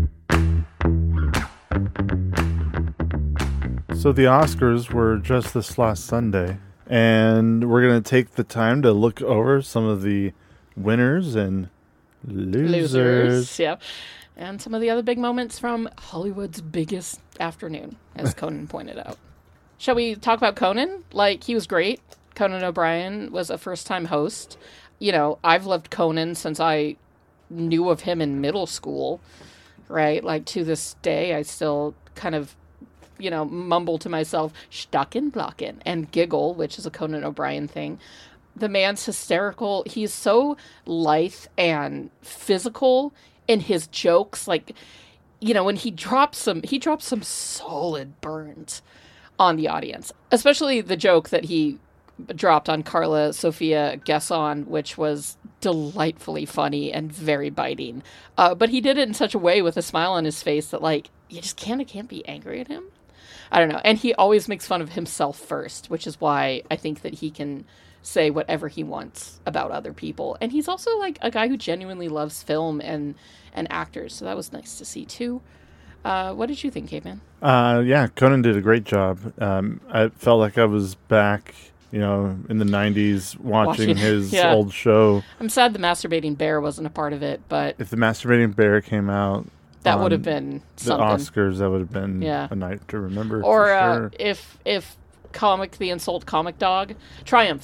So the Oscars were just this last Sunday, and we're going to take the time to look over some of the winners and losers. Yeah. And some of the other big moments from Hollywood's biggest afternoon, as Conan pointed out. Shall we talk about Conan? He was great. Conan O'Brien was a first-time host. I've loved Conan since I knew of him in middle school, right? To this day, I still kind of mumble to myself, Stucken Blocken, and giggle, which is a Conan O'Brien thing. The man's hysterical. He's so lithe and physical in his jokes. When he drops some solid burns on the audience, especially the joke that he dropped on Carla Sofia Gesson, which was delightfully funny and very biting. But he did it in such a way with a smile on his face that you just can't be angry at him. I don't know. And he always makes fun of himself first, which is why I think that he can say whatever he wants about other people. And he's also a guy who genuinely loves film and actors. So that was nice to see too. What did you think, Caveman? Yeah, Conan did a great job. I felt like I was back, in the 90s watching his old show. I'm sad the Masturbating Bear wasn't a part of it, but... If the Masturbating Bear came out... That would have been something. The Oscars, that would have been a night to remember. Or for sure. if Triumph, the Insult Comic Dog, had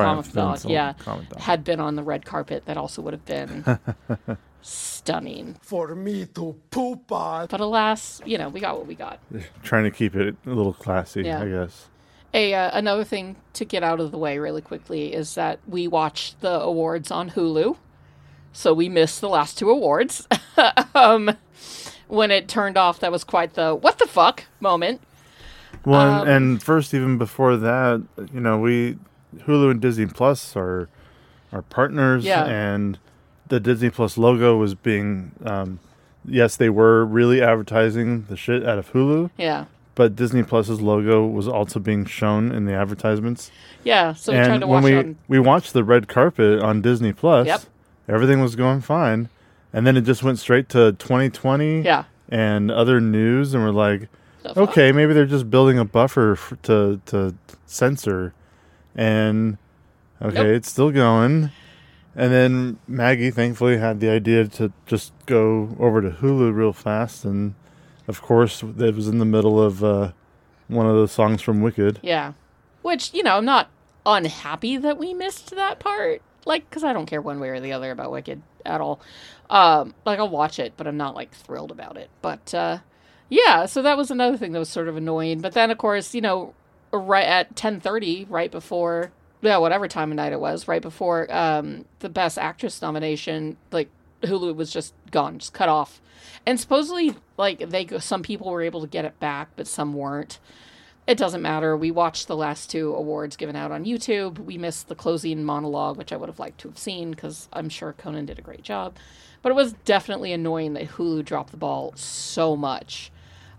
been on the red carpet, that also would have been stunning. For me to poop on. But alas, we got what we got. Trying to keep it a little classy, I guess. Another thing to get out of the way really quickly is that we watched the awards on Hulu. So we missed the last two awards. When it turned off, that was quite the what the fuck moment. Well, and first, even before that, Hulu and Disney Plus are partners, and the Disney Plus logo was being, yes, they were really advertising the shit out of Hulu. Yeah. But Disney Plus's logo was also being shown in the advertisements. Yeah, so we tried to watch we watched the red carpet on Disney Plus. Yep. Everything was going fine. And then it just went straight to 2020 and other news. And we're like, okay, maybe they're just building a buffer to censor. And, okay, It's still going. And then Maggie, thankfully, had the idea to just go over to Hulu real fast. And, of course, it was in the middle of one of the songs from Wicked. Yeah. Which, I'm not unhappy that we missed that part. Because I don't care one way or the other about Wicked at all. I'll watch it, but I'm not, thrilled about it. But, yeah, so that was another thing that was sort of annoying. But then, of course, right at 10:30, right before, whatever time of night it was, right before the Best Actress nomination, Hulu was just gone, just cut off. And supposedly, some people were able to get it back, but some weren't. It doesn't matter. We watched the last two awards given out on YouTube. We missed the closing monologue, which I would have liked to have seen because I'm sure Conan did a great job. But it was definitely annoying that Hulu dropped the ball so much.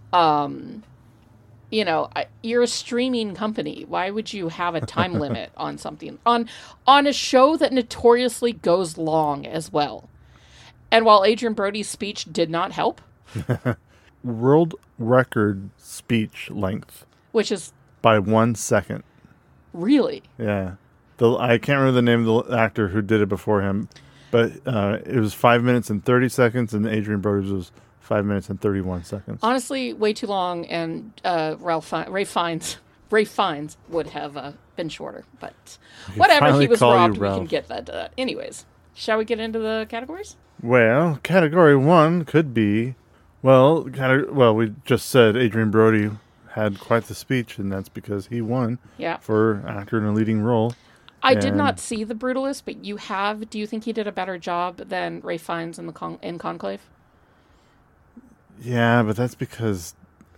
You're a streaming company. Why would you have a time limit on something? On a show that notoriously goes long as well. And while Adrian Brody's speech did not help. World record speech length. Which is... By 1 second. Really? Yeah. I can't remember the name of the actor who did it before him, but it was 5 minutes and 30 seconds, and Adrian Brody's was 5 minutes and 31 seconds. Honestly, way too long, and Ray Fiennes would have been shorter. But whatever, he was robbed, we can get that. Anyways, shall we get into the categories? Well, category 1 could be... we just said Adrian Brody had quite the speech, and that's because he won for actor in a leading role. I did And- not see The Brutalist, but you have. Do you think he did a better job than Ralph Fiennes in in Conclave? Yeah, but that's because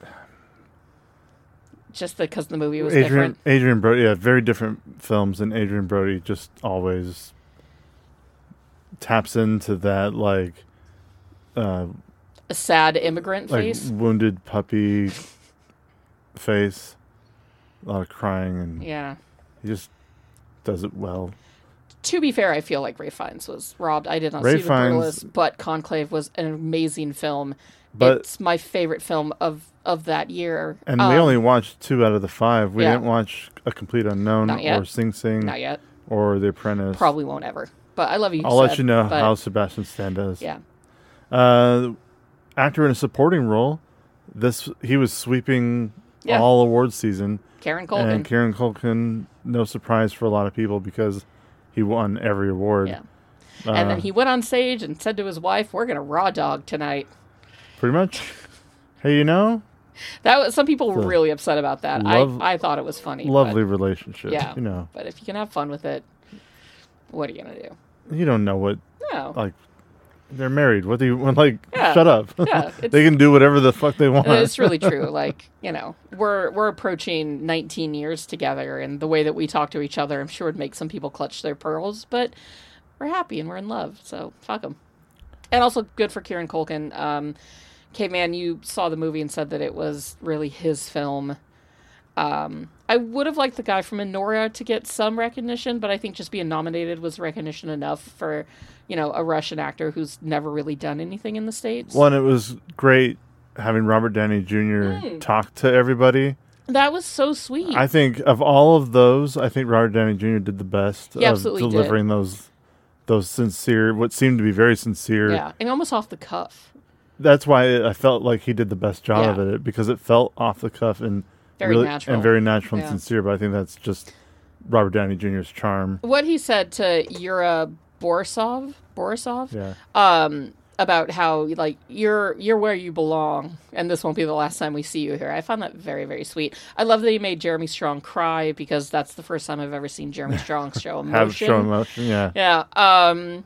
Just because the movie was different. Adrian Brody, yeah, very different films, and Adrian Brody just always taps into that like A sad immigrant face. wounded puppy face, a lot of crying, and Yeah. he just does it well. To be fair, I feel like Ralph Fiennes was robbed. I did not Ralph see The Fiennes- Brutalist, but Conclave was an amazing film. But- It's my favorite film of that year. And we only watched 2 out of the 5. We yeah. didn't watch A Complete Unknown Not yet. or Sing Sing Not yet. or The Apprentice. Probably won't ever. But I love you. I'll let Seb, you know but- how Sebastian Stan does. Yeah. Actor in a supporting role. He was sweeping Yeah. all awards season. Kieran Culkin. And Kieran Culkin, no surprise for a lot of people because he won every award. Yeah. And then he went on stage and said to his wife, "We're gonna raw dog tonight." Pretty much. Hey, you know, That was, some people were So, really upset about that. I thought it was funny. lovely but, relationship. yeah. You know, But if you can have fun with it, what are you gonna do? you don't know what, No. like, they're married. What do you want? Like, Yeah. shut up. Yeah, They can do whatever the fuck they want. It's really true. Like, you know, we're approaching 19 years together, and the way that we talk to each other, I'm sure would make some people clutch their pearls. But we're happy and we're in love, so fuck them. And also good for Kieran Culkin. Caveman, you saw the movie and said that it was really his film. I would have liked the guy from Anora to get some recognition, but I think just being nominated was recognition enough for, you know, a Russian actor who's never really done anything in the States. One, it was great having Robert Downey Jr. talk to everybody. That was so sweet. I think of all of those, I think Robert Downey Jr. did the best He of absolutely did. delivering those sincere, what seemed to be very sincere. Yeah, and almost off the cuff. That's why I felt like he did the best job Yeah. of it, because it felt off the cuff and Very natural. and very natural Yeah. and sincere. But I think that's just Robert Downey Jr.'s charm. What he said to Yura Borisov, Yeah. about how like you're where you belong, and this won't be the last time we see you here. I found that very, very sweet. I love that he made Jeremy Strong cry, because that's the first time I've ever seen Jeremy Strong show emotion. Have show emotion, yeah. Yeah.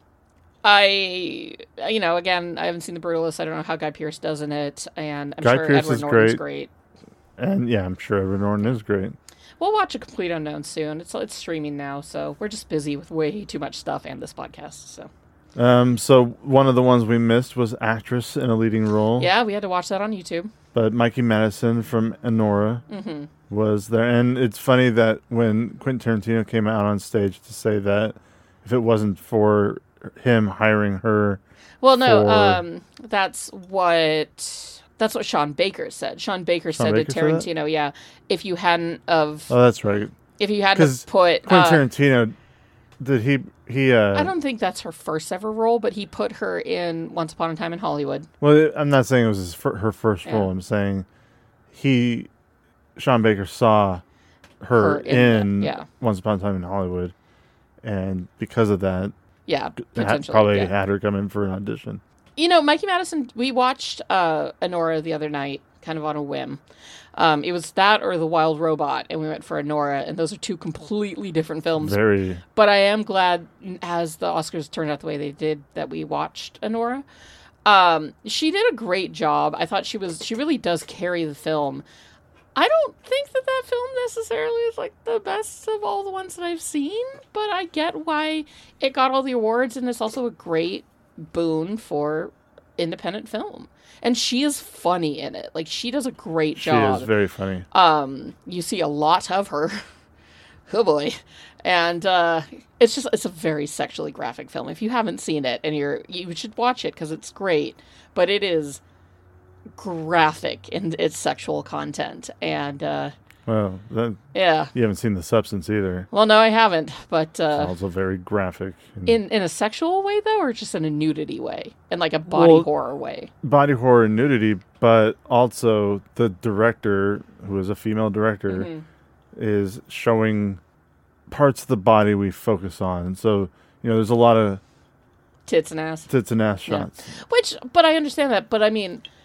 Again, I haven't seen The Brutalist. I don't know how Guy Pearce does in it, and I'm Guy sure Pearce Edward is Norton's great. great. And yeah, I'm sure Edward Norton is great. We'll watch A Complete Unknown soon. It's streaming now, so we're just busy with way too much stuff and this podcast. So one of the ones we missed was actress in a leading role. Yeah, we had to watch that on YouTube. But Mikey Madison from Anora was there. And it's funny that when Quentin Tarantino came out on stage to say that if it wasn't for him hiring her... Well, no, that's what Sean Baker said. Sean Baker said Baker to said that? Tarantino, yeah, if you hadn't have... Oh, that's right. If you hadn't have put... Quentin Tarantino, did he I don't think that's her first ever role, but he put her in Once Upon a Time in Hollywood. Well, I'm not saying it was her first role. Yeah. I'm saying Sean Baker saw her in yeah. Once Upon a Time in Hollywood, and because of that, Yeah, potentially. probably yeah. had her come in for an audition. You know, Mikey Madison, we watched Anora the other night, kind of on a whim. It was that or The Wild Robot, and we went for Anora, and those are two completely different films. Very. But I am glad, as the Oscars turned out the way they did, that we watched Anora. She did a great job. I thought she really does carry the film. I don't think that film necessarily is like the best of all the ones that I've seen, but I get why it got all the awards, and it's also a great boon for independent film. And she is funny in it. Like, she does a great job. She is very funny. You see a lot of her. Oh boy. And it's a very sexually graphic film. If you haven't seen it, and you should watch it because it's great, but it is graphic in its sexual content. And Well, yeah. You haven't seen The Substance either. Well, no, I haven't, but It's also very graphic. in a sexual way though, or just in a nudity way, in like a body horror way. Body horror and nudity, but also the director, who is a female director, Mm-hmm. is showing parts of the body we focus on. And so, there's a lot of Tits and ass shots. But I understand that. But I mean,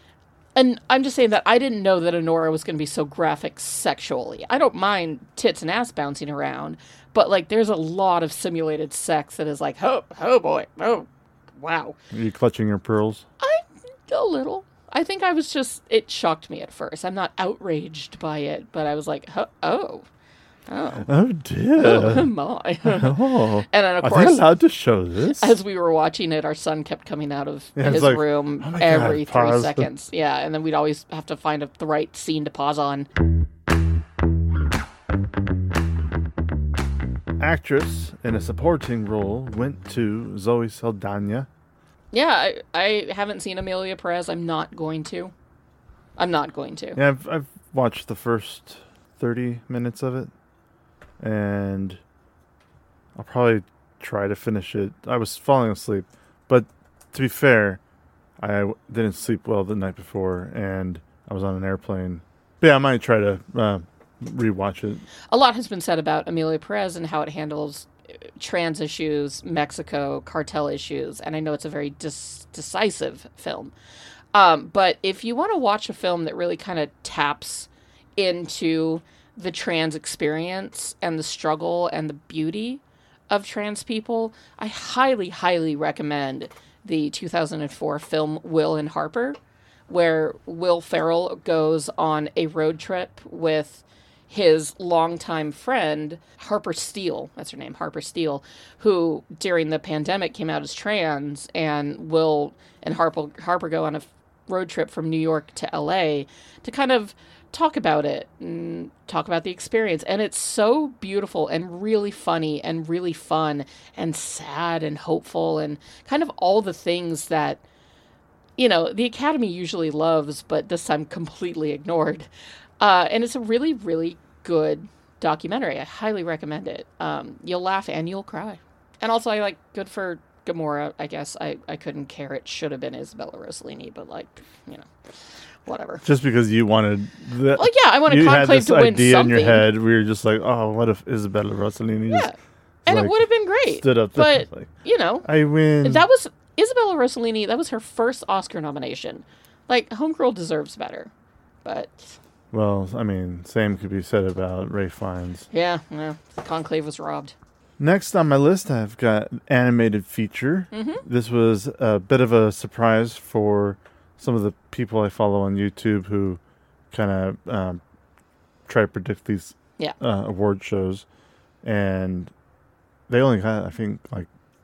And I'm just saying that I didn't know that Anora was going to be so graphic sexually. I don't mind tits and ass bouncing around, but like there's a lot of simulated sex that is like, oh boy, oh, wow. Are you clutching your pearls? A little. I think I was just, it shocked me at first. I'm not outraged by it, but I was like, oh dear. oh my. Oh. And then, of Are course, they allowed to show this? as we were watching it, our son kept coming out of Yeah, it's his like, room oh my every God, 3 pause. seconds. Yeah, and then we'd always have to find the right scene to pause on. Actress in a supporting role went to Zoe Saldana. Yeah, I haven't seen Amelia Perez. I'm not going to. Yeah, I've watched the first 30 minutes of it, and I'll probably try to finish it. I was falling asleep, but to be fair, I didn't sleep well the night before, and I was on an airplane. But yeah, I might try to rewatch it. A lot has been said about Amelia Perez and how it handles trans issues, Mexico, cartel issues, and I know it's a very decisive film. But if you want to watch a film that really kind of taps into the trans experience and the struggle and the beauty of trans people, I highly, highly recommend the 2004 film Will and Harper, where Will Ferrell goes on a road trip with his longtime friend, Harper Steele, that's her name, Harper Steele, who during the pandemic came out as trans, and Will and Harper go on a road trip from New York to LA to kind of talk about it and talk about the experience. And it's so beautiful and really funny and really fun and sad and hopeful and kind of all the things that, you know, the Academy usually loves, but this time completely ignored. And it's a really, really good documentary. I highly recommend it. You'll laugh and you'll cry. And also, I like good for Gamora, I guess. I couldn't care. It should have been Isabella Rossellini, but like, you know, whatever. Just because you wanted that. Well, yeah, I wanted Conclave to win something. You had this idea in your head. We were just like, oh, what if Isabella Rossellini just and like, it would have been great. Stood up there. But, like, you know, I win. That was Isabella Rossellini. That was her first Oscar nomination. Like, Homegirl deserves better. But well, I mean, same could be said about Ralph Fiennes. yeah, Conclave was robbed. Next on my list, I've got animated feature. Mm-hmm. This was a bit of a surprise for some of the people I follow on YouTube who kind of try to predict these award shows. And they only got, I think, like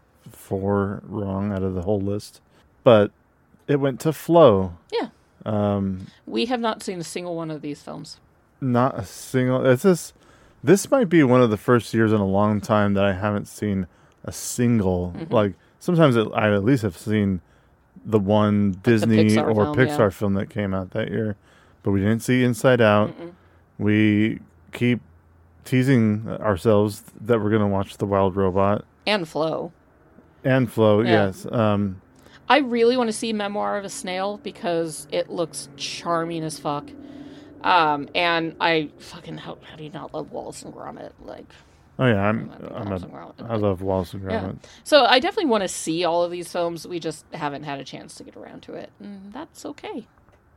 4 wrong out of the whole list. But it went to Flow. Yeah. We have not seen a single one of these films. Not a single. This might be one of the first years in a long time that I haven't seen a single. Mm-hmm. Like sometimes I at least have seen the one like Disney the or Pixar film that came out that year, but we didn't see Inside Out. Mm-mm. We keep teasing ourselves that we're going to watch The Wild Robot and Flow. Yes. I really want to see Memoir of a Snail because it looks charming as fuck. And I fucking how do you not love Wallace and Gromit? Like, oh yeah, I love Wallace and Gromit. Yeah. So I definitely want to see all of these films. We just haven't had a chance to get around to it, and that's okay.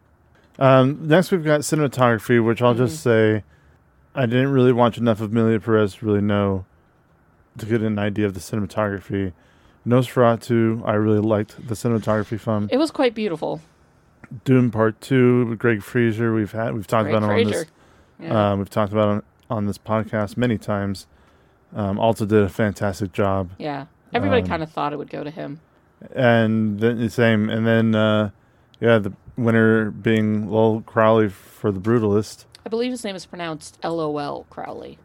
Next we've got cinematography, which I'll just say I didn't really watch enough of Amelia Perez to really know to get an idea of the cinematography. Nosferatu, I really liked the cinematography from. It was quite beautiful. Dune Part 2 with Greg Fraser. We've talked about him on this. Yeah. We've talked about him on this podcast many times. Also did a fantastic job. Yeah, everybody kind of thought it would go to him. And then the same, and then the winner being Lowell Crowley for The Brutalist. I believe his name is pronounced L-O-L Crowley.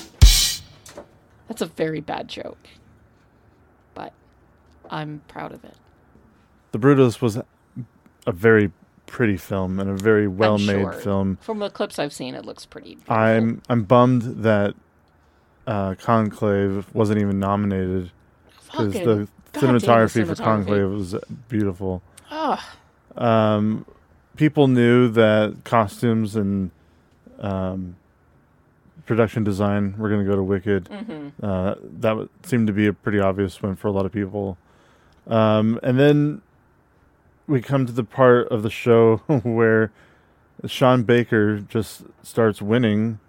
That's a very bad joke, but I'm proud of it. The Brutalist was a very pretty film and a very well-made film. From the clips I've seen, it looks pretty beautiful. I'm bummed that Conclave wasn't even nominated because the cinematography for Conclave was beautiful. People knew that costumes and production design were going to go to Wicked. Mm-hmm. That seemed to be a pretty obvious win for a lot of people. And then we come to the part of the show where Sean Baker just starts winning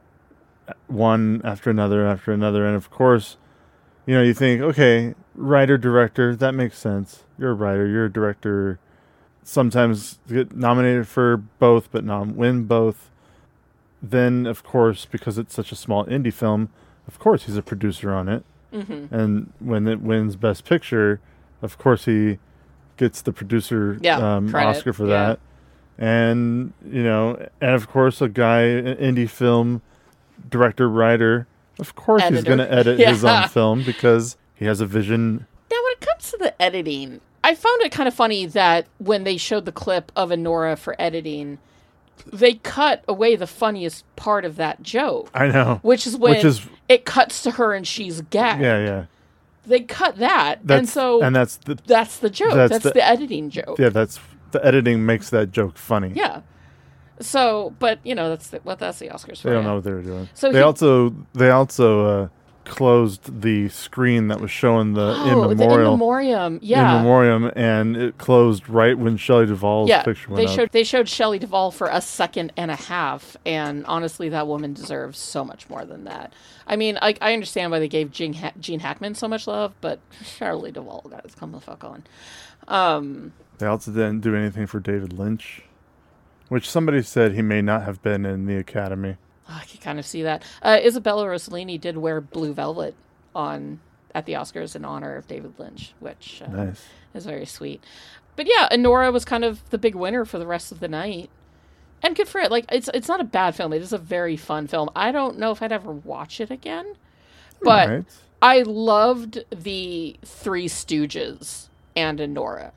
one after another, and of course, you think, okay, writer, director, that makes sense. You're a writer, you're a director. Sometimes get nominated for both, but not win both. Then, of course, because it's such a small indie film, of course he's a producer on it. Mm-hmm. And when it wins Best Picture, of course he gets the producer Oscar for that. And, and of course a guy, an indie film director, writer, of course he's going to edit his own film because he has a vision. Now, when it comes to the editing, I found it kind of funny that when they showed the clip of Anora for editing, they cut away the funniest part of that joke. I know. Which is when it cuts to her and she's gagged. Yeah. They cut that, that's the joke. That's the editing joke. Yeah, the editing makes that joke funny. Yeah. So, but that's the Oscars for. They don't know what they were doing. So they also closed the screen that was showing the in memoriam. Yeah. In memoriam, and it closed right when Shelley Duvall's picture went up. They showed Shelley Duvall for a second and a half, and honestly, that woman deserves so much more than that. I mean, I understand why they gave Gene Hackman so much love, but Shelley Duvall, guys, come the fuck on. They also didn't do anything for David Lynch, which somebody said he may not have been in the Academy. I can kind of see that. Isabella Rossellini did wear blue velvet at the Oscars in honor of David Lynch, which nice. Is very sweet. But yeah, Anora was kind of the big winner for the rest of the night. And good for it. Like, it's not a bad film. It is a very fun film. I don't know if I'd ever watch it again. But I loved the Three Stooges and Anora.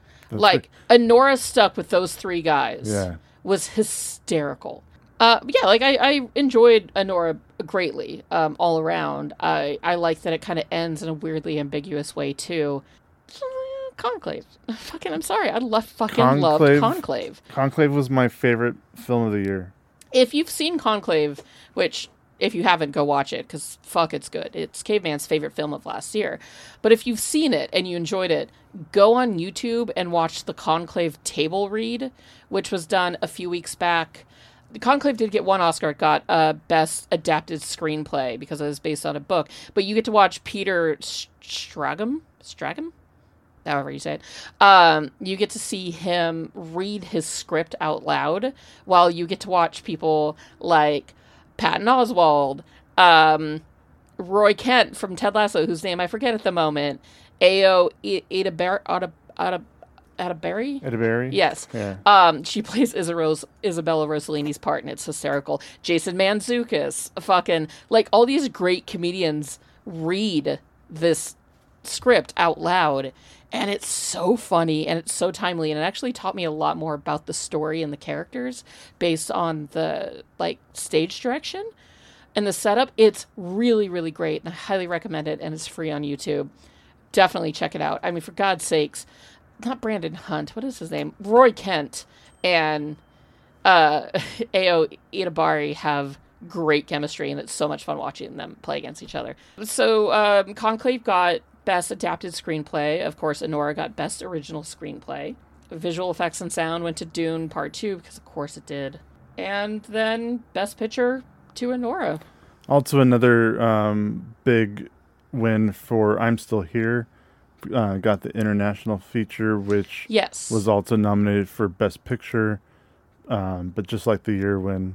Anora stuck with those three guys was hysterical. I enjoyed Anora greatly all around. I like that it kind of ends in a weirdly ambiguous way, too. Conclave. I'm sorry. I loved Conclave. Conclave was my favorite film of the year. If you've seen Conclave, which if you haven't, go watch it, because it's good. It's Caveman's favorite film of last year. But if you've seen it and you enjoyed it, go on YouTube and watch the Conclave table read, which was done a few weeks back. The Conclave did get one Oscar. It got Best Adapted Screenplay because it was based on a book. But you get to watch Peter Stragem? However you say it. You get to see him read his script out loud while you get to watch people like Patton Oswalt, Roy Kent from Ted Lasso, whose name I forget at the moment, Ayo Edebari? Yes. Yeah. She plays Isabella Rossellini's part, and it's hysterical. Jason Mantzoukas, all these great comedians read this script out loud, and it's so funny, and it's so timely, and it actually taught me a lot more about the story and the characters based on the, stage direction and the setup. It's really, really great, and I highly recommend it, and it's free on YouTube. Definitely check it out. I mean, for God's sakes, not Brandon Hunt. What is his name? Roy Kent and Ayo Edebari have great chemistry, and it's so much fun watching them play against each other. So Conclave got Best Adapted Screenplay. Of course, Anora got Best Original Screenplay. Visual Effects and Sound went to Dune Part 2, because of course it did. And then Best Picture to Anora. Also another big win for I'm Still Here. Got the international feature, which was also nominated for Best Picture. But just like the year when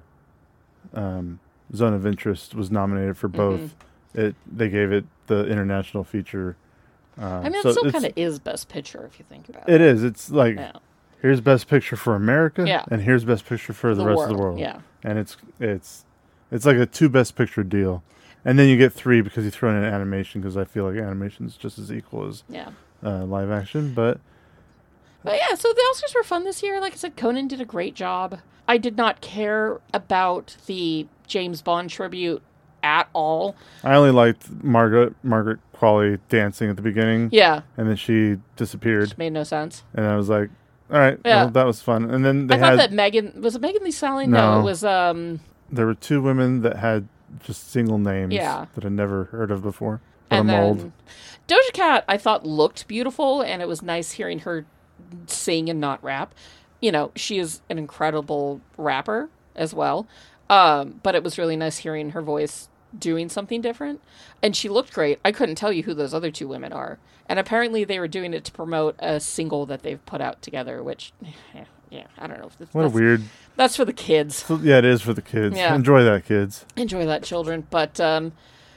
Zone of Interest was nominated for both, they gave it the international feature. It still kind of is Best Picture if you think about it. It is. It's like, here's Best Picture for America, and here's Best Picture for the rest of the world. Yeah. And it's like a 2 Best Picture deal. And then you get 3 because you throw in an animation, because I feel like animation is just as equal as live action. But yeah, so the Oscars were fun this year. Like I said, Conan did a great job. I did not care about the James Bond tribute at all. I only liked Margaret Qualley dancing at the beginning. Yeah. And then she disappeared. Which made no sense. And I was like, all right, well, that was fun. And then I thought that was it Megan Thee Stallion? No, it was there were 2 women that had just single names that I'd never heard of before. And then Doja Cat, I thought, looked beautiful, and it was nice hearing her sing and not rap. You know, she is an incredible rapper as well. But it was really nice hearing her voice doing something different. And she looked great. I couldn't tell you who those other two women are. And apparently they were doing it to promote a single that they've put out together, which, yeah, I don't know. What a weird... That's for the kids. Yeah, it is for the kids. Yeah. Enjoy that, kids. Enjoy that, children. But, the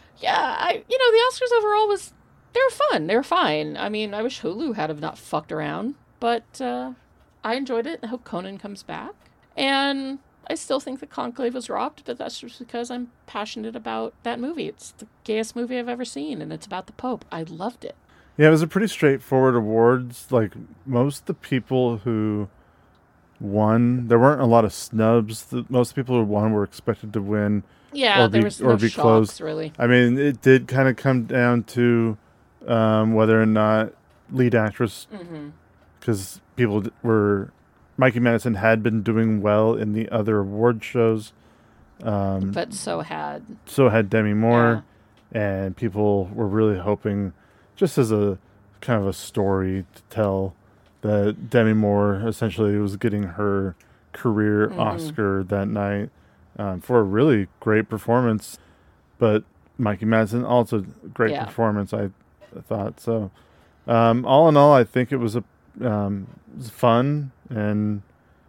Oscars overall they were fun. They were fine. I mean, I wish Hulu had have not fucked around. But I enjoyed it. I hope Conan comes back. And I still think that Conclave was robbed, but that's just because I'm passionate about that movie. It's the gayest movie I've ever seen, and it's about the Pope. I loved it. Yeah, it was a pretty straightforward awards. Like, most of the people who won, there weren't a lot of snubs. Most people who won were expected to win. Yeah, there was no shocks, really. I mean, it did kind of come down to whether or not lead actress, because people were... Mikey Madison had been doing well in the other award shows. But so had Demi Moore. Yeah. And people were really hoping, just as a kind of a story to tell, that Demi Moore essentially was getting her career Oscar that night for a really great performance. But Mikey Madison, also great performance, I thought. So all in all, I think it was fun. And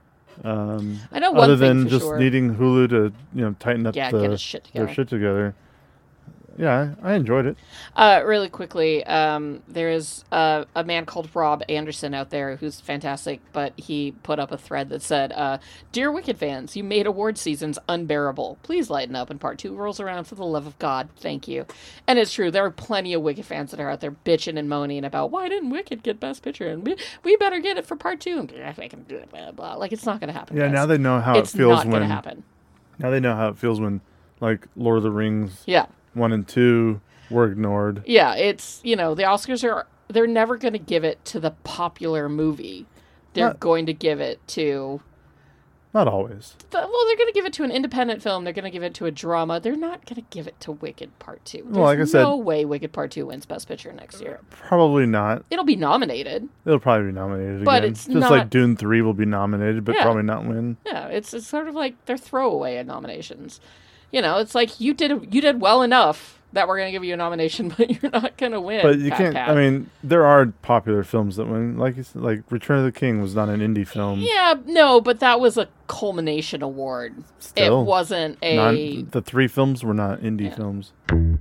I know one other thing than for just sure. needing Hulu to tighten up get their his shit together. Yeah, I enjoyed it. Really quickly, there is a man called Rob Anderson out there who's fantastic, but he put up a thread that said, "Dear Wicked fans, you made award seasons unbearable. Please lighten up when part 2 rolls around, for the love of God. Thank you." And it's true. There are plenty of Wicked fans that are out there bitching and moaning about, why didn't Wicked get Best Picture? And we better get it for part 2. Blah, blah. Like, it's not going to happen. Yeah, guys. now they know how it feels when... It's not going to happen. Now they know how it feels when, like, Lord of the Rings... Yeah. 1 and 2 were ignored. Yeah, it's, the Oscars they're never going to give it to the popular movie. They're going to give it to... Not always. They're going to give it to an independent film. They're going to give it to a drama. They're not going to give it to Wicked Part 2. There's like I said, no way Wicked Part 2 wins Best Picture next year. Probably not. It'll be nominated. It'll probably be nominated but again. It's just not... like Dune 3 will be nominated, but probably not win. Yeah, it's sort of like they're throwaway nominations. It's like you did well enough that we're going to give you a nomination, but you're not going to win. But you can't. I mean, there are popular films that win. Like Return of the King was not an indie film. Yeah, no, but that was a culmination award. Still, it wasn't a. The 3 films were not indie films.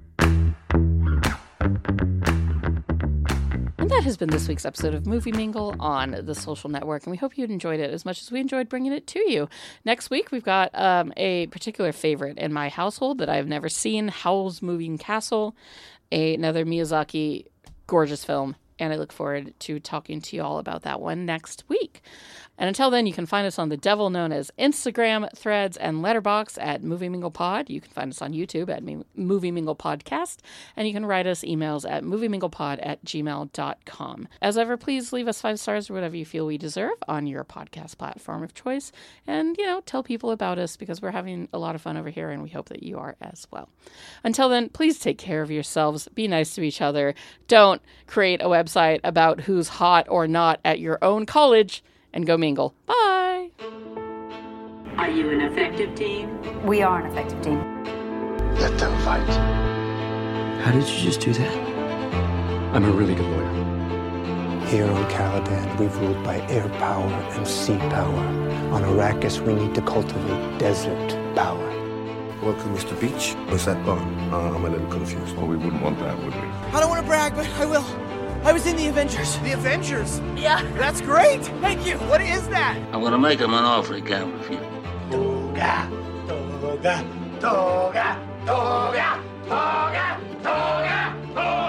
And that has been this week's episode of Movie Mingle on the Social Network, and we hope you enjoyed it as much as we enjoyed bringing it to you. Next week, we've got a particular favorite in my household that I've never seen, Howl's Moving Castle, another Miyazaki gorgeous film, and I look forward to talking to you all about that one next week. And until then, you can find us on the devil known as Instagram, Threads, and Letterboxd at Movie Mingle Pod. You can find us on YouTube at Movie Mingle Podcast, and you can write us emails at movieminglepod@gmail.com. As ever, please leave us 5 stars or whatever you feel we deserve on your podcast platform of choice, and tell people about us because we're having a lot of fun over here, and we hope that you are as well. Until then, please take care of yourselves. Be nice to each other. Don't create a website about who's hot or not at your own college. And go mingle. Bye. Are you an effective team? We are an effective team. Let them fight. How did you just do that? I'm a really good lawyer. Here on Caladan, we've ruled by air power and sea power. On Arrakis, we need to cultivate desert power. Welcome, Mr. Beach. What's that bar? I'm a little confused. Well, we wouldn't want that, would we? I don't want to brag, but I will. I was in the Avengers. The Avengers? Yeah. That's great. Thank you. What is that? I'm gonna make him an offer he can't refuse. Toga, toga, toga, toga, toga, toga, toga.